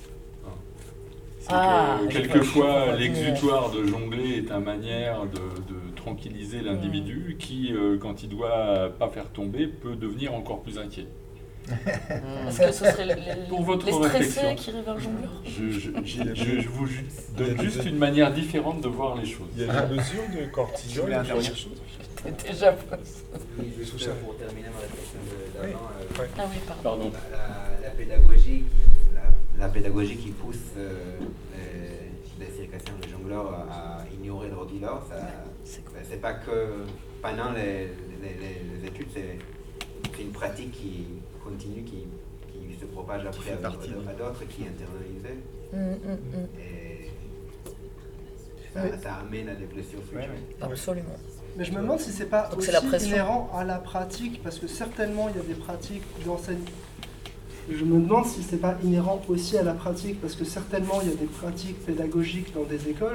Ah, que, quelquefois, l'exutoire de jongler est une manière de, de tranquilliser l'individu qui, euh, quand il ne doit pas faire tomber, peut devenir encore plus inquiet. Est-ce que ce serait les, les, Pour votre les stressés réflexion, qui iraient vers le jongleur? je, je, je, je, je vous donne juste une manière différente de voir les choses. Il y a des mesures de cortisol, Je voulais C'était déjà pas Juste pour terminer ma réflexion de- d'avant, Oui. euh, Ah oui, pardon. Pardon. la, la pédagogie, la, la pédagogie qui pousse euh, les, les circassiens, les jongleurs à, à ignorer leur dealer, ça, Ouais, c'est pas que pendant les, les, les, les études, c'est une pratique qui continue, qui, qui se propage après à, à d'autres, qui est internalisée. Mmh, mmh, mmh. Et ça, Oui. ça amène à des blessures futures. Absolument. Mais je me demande si c'est pas Donc aussi c'est la pression. inhérent à la pratique, parce que certainement il y a des pratiques d'enseignement. Je me demande si c'est pas inhérent aussi à la pratique, parce que certainement il y a des pratiques pédagogiques dans des écoles,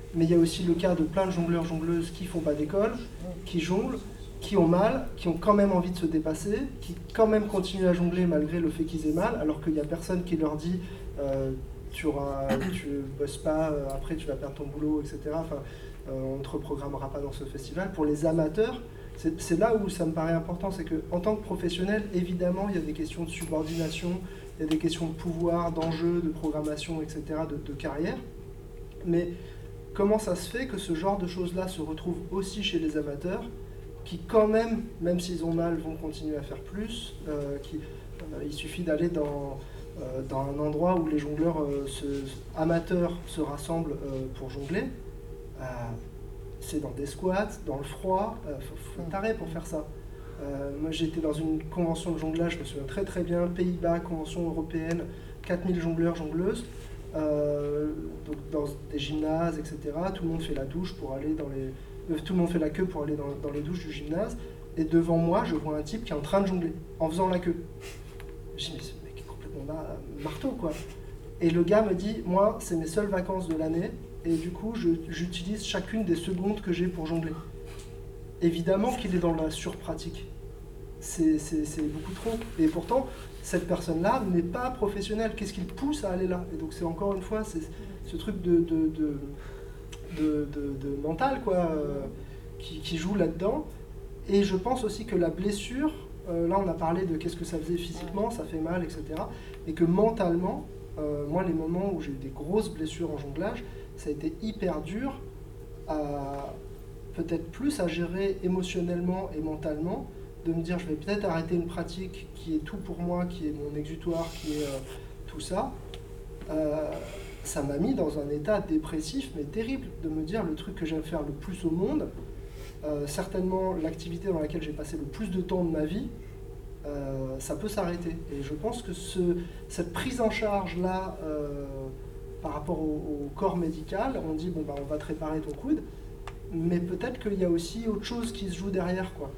mais il y a aussi le cas de plein de jongleurs, jongleuses qui font pas d'école, qui jonglent, qui ont mal, qui ont quand même envie de se dépasser, qui quand même continuent à jongler malgré le fait qu'ils aient mal, alors qu'il n'y a personne qui leur dit euh, tu ne bosses pas, euh, après tu vas perdre ton boulot, et cetera. Enfin, euh, on ne te reprogrammera pas dans ce festival. Pour les amateurs, c'est là où ça me paraît important, c'est qu'en tant que professionnel, évidemment, il y a des questions de subordination, il y a des questions de pouvoir, d'enjeux, de programmation, et cetera, de, de carrière. Mais comment ça se fait que ce genre de choses-là se retrouve aussi chez les amateurs, qui quand même, même s'ils ont mal, vont continuer à faire plus, euh, qui, euh, il suffit d'aller dans, euh, dans un endroit où les jongleurs euh, se, amateurs se rassemblent euh, pour jongler, euh, c'est dans des squats, dans le froid, il euh, faut, faut être taré pour faire ça. Euh, moi j'étais dans une convention de jonglage, je me souviens très très bien, Pays-Bas, convention européenne, quatre mille jongleurs, jongleuses, euh, donc dans des gymnases, et cetera. Tout le monde fait la douche pour aller dans les... Tout le monde fait la queue pour aller dans, dans les douches du gymnase, et devant moi je vois un type qui est en train de jongler, en faisant la queue. Je dis mais ce mec est complètement mar marteau quoi. Et le gars me dit, moi c'est mes seules vacances de l'année, et du coup j'utilise chacune des secondes que j'ai pour jongler. Évidemment qu'il est dans la surpratique, c'est beaucoup trop, et pourtant cette personne-là n'est pas professionnelle, qu'est-ce qui le pousse à aller là? Et donc c'est encore une fois ce truc de, de, de, de, de, de mental quoi, euh, qui, qui joue là-dedans. Et je pense aussi que la blessure, euh, là on a parlé de qu'est-ce que ça faisait physiquement, ça fait mal, et cetera. Et que mentalement, euh, moi les moments où j'ai eu des grosses blessures en jonglage, ça a été hyper dur, à peut-être plus à gérer émotionnellement et mentalement, de me dire je vais peut-être arrêter une pratique qui est tout pour moi, qui est mon exutoire, qui est euh, tout ça. Euh, ça m'a mis dans un état dépressif mais terrible, de me dire le truc que j'aime faire le plus au monde, euh, certainement l'activité dans laquelle j'ai passé le plus de temps de ma vie, euh, ça peut s'arrêter. Et je pense que ce, cette prise en charge là, euh, par rapport au, au corps médical, on dit bon bah on va te réparer ton coude, mais peut-être qu'il y a aussi autre chose qui se joue derrière quoi.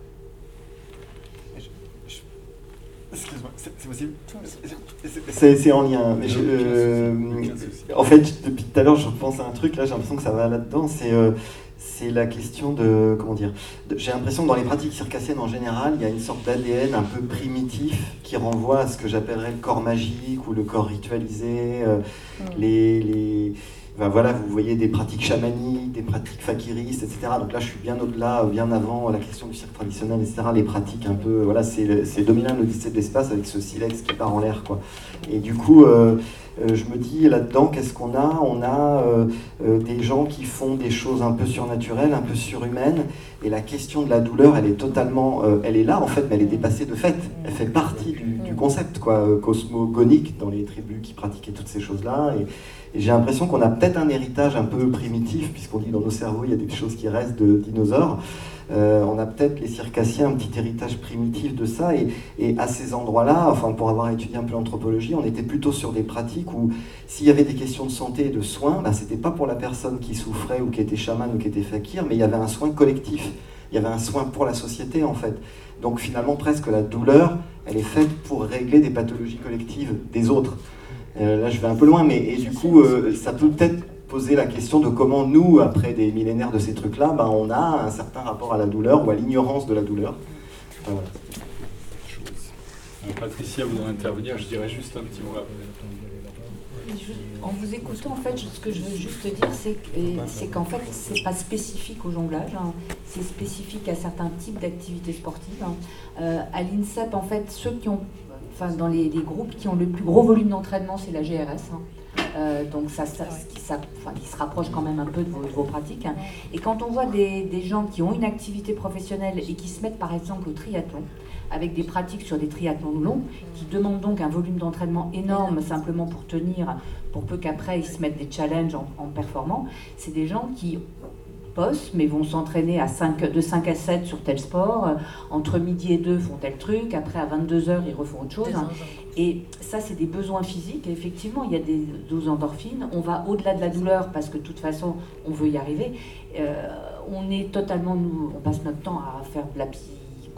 Excuse-moi, c'est possible? C'est en lien. Mais je, euh, en fait, depuis tout à l'heure, je pense à un truc, là j'ai l'impression que ça va là-dedans, c'est euh, la question de, comment dire, j'ai l'impression que dans les pratiques circassiennes en général, il y a une sorte d'A D N un peu primitif qui renvoie à ce que j'appellerais le corps magique ou le corps ritualisé, euh, mmh. les... les Ben voilà, vous voyez des pratiques chamaniques, des pratiques fakiristes, et cetera. Donc là, je suis bien au-delà, bien avant la question du cirque traditionnel, et cetera. Les pratiques un peu, voilà, c'est dominant l'Odyssée de l'espace avec ce silex qui part en l'air, quoi. Et du coup, euh, euh, je me dis là-dedans, qu'est-ce qu'on a? On a euh, euh, des gens qui font des choses un peu surnaturelles, un peu surhumaines. Et la question de la douleur, elle est totalement, euh, elle est là en fait, mais elle est dépassée de fait. Elle fait partie du, du concept, quoi, euh, cosmogonique dans les tribus qui pratiquaient toutes ces choses-là. Et, Et j'ai l'impression qu'on a peut-être un héritage un peu primitif, puisqu'on dit dans nos cerveaux, il y a des choses qui restent de dinosaures. Euh, on a peut-être, les circassiens, un petit héritage primitif de ça. Et, et à ces endroits-là, enfin, pour avoir étudié un peu l'anthropologie, on était plutôt sur des pratiques où, s'il y avait des questions de santé et de soins, bah, c'était pas pour la personne qui souffrait ou qui était chamane ou qui était fakir, mais il y avait un soin collectif. Il y avait un soin pour la société, en fait. Donc finalement, presque la douleur, elle est faite pour régler des pathologies collectives des autres. Euh, là, je vais un peu loin, mais et du coup, euh, ça peut peut-être poser la question de comment nous, après des millénaires de ces trucs-là, ben, on a un certain rapport à la douleur ou à l'ignorance de la douleur. Enfin, voilà. Alors, Patricia voudrait intervenir, je dirais juste un petit mot. En vous écoutant, en fait, ce que je veux juste dire, c'est qu'en fait, c'est pas spécifique au jonglage, hein. C'est spécifique à certains types d'activités sportives. Hein. Euh, à l'INSEP, en fait, ceux qui ont Enfin, dans les, les groupes qui ont le plus gros volume d'entraînement, c'est la G R S. Hein. Euh, donc ça, ça, ça enfin, qui se rapproche quand même un peu de vos, de vos pratiques. Hein. Et quand on voit des, des gens qui ont une activité professionnelle et qui se mettent par exemple au triathlon, avec des pratiques sur des triathlons longs, qui demandent donc un volume d'entraînement énorme simplement pour tenir, pour peu qu'après ils se mettent des challenges en, en performant, c'est des gens qui bossent, mais vont s'entraîner à cinq, de cinq à sept sur tel sport, euh, entre midi et deux font tel truc, après à vingt-deux heures ils refont autre chose. Hein. Et ça c'est des besoins physiques, et effectivement il y a des doses endorphines, on va au-delà de la douleur parce que de toute façon on veut y arriver. Euh, on est totalement, nous, on passe notre temps à faire de la psy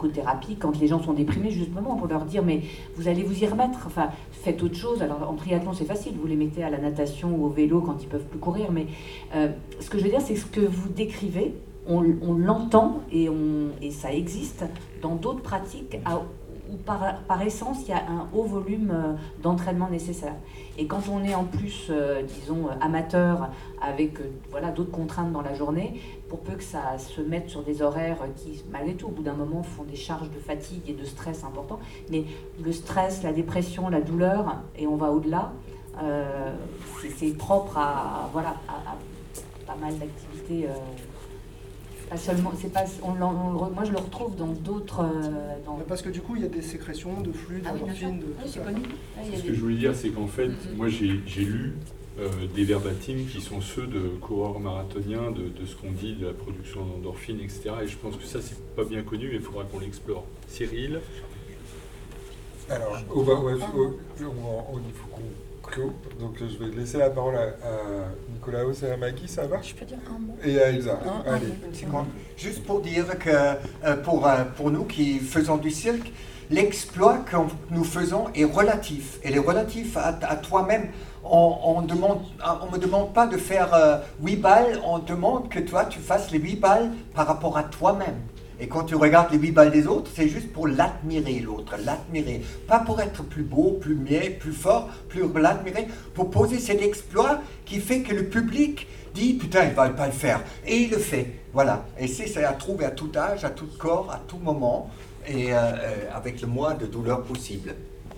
psychothérapie quand les gens sont déprimés, justement, pour leur dire, mais vous allez vous y remettre, enfin, faites autre chose. Alors, en triathlon, c'est facile, vous les mettez à la natation ou au vélo quand ils peuvent plus courir, mais euh, ce que je veux dire, c'est ce que vous décrivez, on, on l'entend et, on, et ça existe dans d'autres pratiques à, où par, par essence, il y a un haut volume euh, d'entraînement nécessaire. Et quand on est en plus, euh, disons, amateur, avec euh, voilà, d'autres contraintes dans la journée, pour peu que ça se mette sur des horaires qui, malgré tout, au bout d'un moment, font des charges de fatigue et de stress importants. Mais le stress, la dépression, la douleur, et on va au-delà, euh, c'est, c'est propre à, voilà, à, à pas mal d'activités. Euh, Pas seulement, c'est pas, on, on, on, moi je le retrouve dans d'autres. Euh, dans... Parce que du coup, il y a des sécrétions de fluides, ah, de oui, morphine, de. Oui, c'est connu. Ah, Ce que des... je voulais dire, c'est qu'en fait, mm-hmm. moi j'ai, j'ai lu euh, des verbatims qui sont ceux de coureurs marathoniens, de, de ce qu'on dit de la production d'endorphines, et cetera. Et je pense que ça, c'est pas bien connu, mais il faudra qu'on l'explore. Cyril. Alors, au bas, ouais, au, au, il faut qu'on clôt. Donc, je vais laisser la parole à, à Nicolaos et à Maggie, ça va? Je peux dire un mot. Et à Elsa. Un, Allez, une seconde. Juste pour dire que euh, pour, euh, pour nous qui faisons du cirque, l'exploit que nous faisons est relatif. Elle est relatif à, à toi-même. On on demande, on me demande pas de faire euh, huit balles, on demande que toi tu fasses les huit balles par rapport à toi-même. Et quand tu regardes les huit balles des autres, c'est juste pour l'admirer, l'autre, l'admirer. Pas pour être plus beau, plus mieux, plus fort, plus l'admirer, pour poser cet exploit qui fait que le public dit « Putain, il ne va pas le faire ». Et il le fait. Voilà. Et c'est ça à trouver à tout âge, à tout corps, à tout moment, et euh, avec le moins de douleur possible.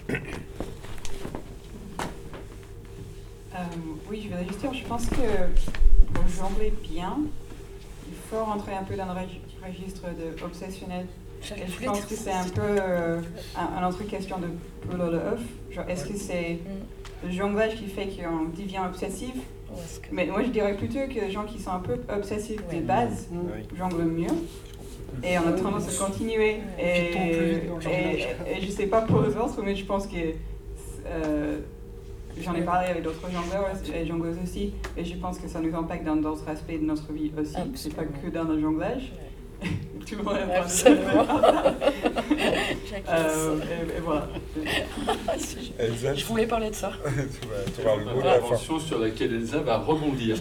Euh, oui, je vais juste dire, je pense que pour jongler bien, il faut rentrer un peu dans le registre de obsessionnel. Et je pense que c'est un peu euh, un, un autre question de poule ou de œuf. Genre, est-ce que c'est le jonglage qui fait qu'on devient obsessif? Mais moi, je dirais plutôt que les gens qui sont un peu obsessifs de base jonglent mieux. Et on a tendance à continuer. Et, et, et, et je ne sais pas pour les autres, mais je pense que euh, j'en ai parlé avec d'autres jongleurs et jongleuses aussi. Et je pense que ça nous impacte dans d'autres aspects de notre vie aussi. Ce n'est pas que dans le jonglage. Tout le monde est absolument. euh, et, et voilà. Elsa, je voulais parler de ça. Tu vas le mot de la fin sur laquelle Elsa va rebondir.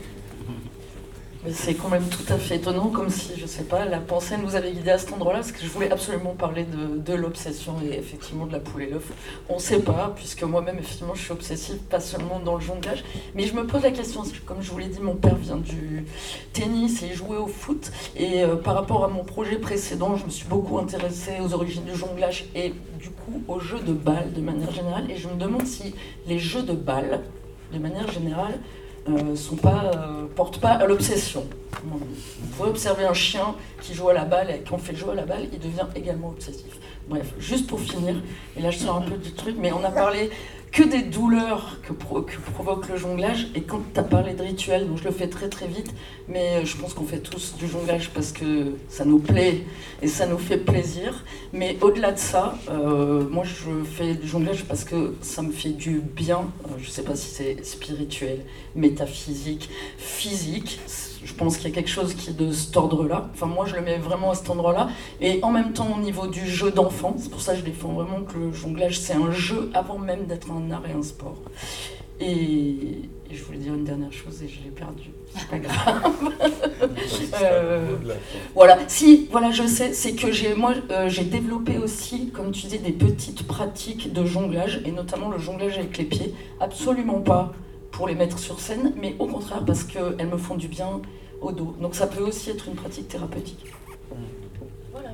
Mais c'est quand même tout à fait étonnant, comme si, je sais pas, la pensée nous avait guidé à cet endroit-là, parce que je voulais absolument parler de, de l'obsession et effectivement de la poule et l'œuf. On ne sait pas, puisque moi-même, effectivement, je suis obsessive, pas seulement dans le jonglage, mais je me pose la question, parce que comme je vous l'ai dit, mon père vient du tennis et jouait au foot, et euh, par rapport à mon projet précédent, je me suis beaucoup intéressée aux origines du jonglage et du coup aux jeux de balles de manière générale, et je me demande si les jeux de balles, de manière générale, Euh, sont pas, euh, portent pas à l'obsession. Vous pouvez observer un chien qui joue à la balle et quand on fait le jeu à la balle, il devient également obsessif. Bref, juste pour finir, et là je sors un peu du truc, mais on a parlé que des douleurs que, pro- que provoque le jonglage, et quand tu as parlé de rituel, donc je le fais très très vite, mais je pense qu'on fait tous du jonglage parce que ça nous plaît et ça nous fait plaisir, mais au-delà de ça, euh, moi je fais du jonglage parce que ça me fait du bien, euh, je sais pas si c'est spirituel, métaphysique, physique, je pense qu'il y a quelque chose qui est de cet ordre-là, enfin moi je le mets vraiment à cet endroit-là, et en même temps au niveau du jeu d'enfant, c'est pour ça que je défends vraiment que le jonglage c'est un jeu avant même d'être un art et un sport. Et, et je voulais dire une dernière chose et je l'ai perdu, c'est pas grave. euh, voilà, si, voilà, je sais, c'est que j'ai, moi, euh, j'ai développé aussi, comme tu dis, des petites pratiques de jonglage, et notamment le jonglage avec les pieds, absolument pas pour les mettre sur scène, mais au contraire parce qu'elles me font du bien au dos. Donc ça peut aussi être une pratique thérapeutique. Voilà.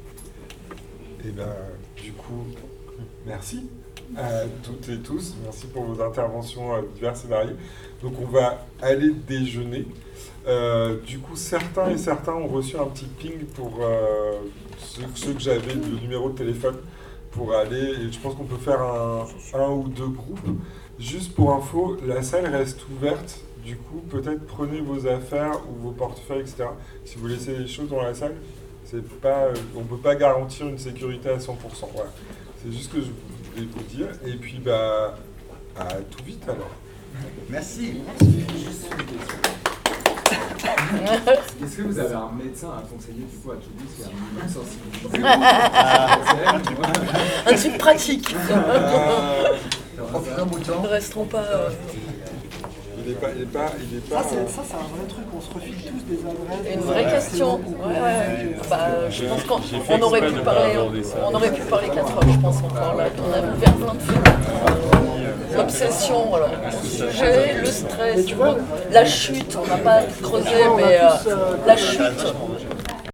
Et bien, du coup, merci à toutes et tous. Merci pour vos interventions diverses et variées. Donc on va aller déjeuner. Euh, du coup, certains et certains ont reçu un petit ping pour euh, ceux, ceux que j'avais, le numéro de téléphone pour aller. Et je pense qu'on peut faire un, un ou deux groupes. Juste pour info, la salle reste ouverte. Du coup, peut-être prenez vos affaires ou vos portefeuilles, et cetera. Si vous laissez les choses dans la salle, c'est pas, on ne peut pas garantir une sécurité à cent pour cent. Voilà. C'est juste ce que je voulais vous dire. Et puis, bah, à tout vite alors. Merci. Merci. Est-ce que vous avez un médecin à conseiller du coup à Toulouse qui a un minimum sensibilisé? Un truc pratique. Ne resterons pas. Euh... Il n'est pas, il est pas, il est pas. Ça, c'est, ça, c'est un vrai truc. On se refile tous des adresses. Une vraie question. Ouais, ouais. Bah, je pense qu'on on aurait pu parler, on aurait pu parler quatre heures, je pense encore là. On a ouvert plein de fenêtres. L'obsession, alors, le sujet, le stress, tu vois, la chute. On n'a pas creusé, mais euh, la chute.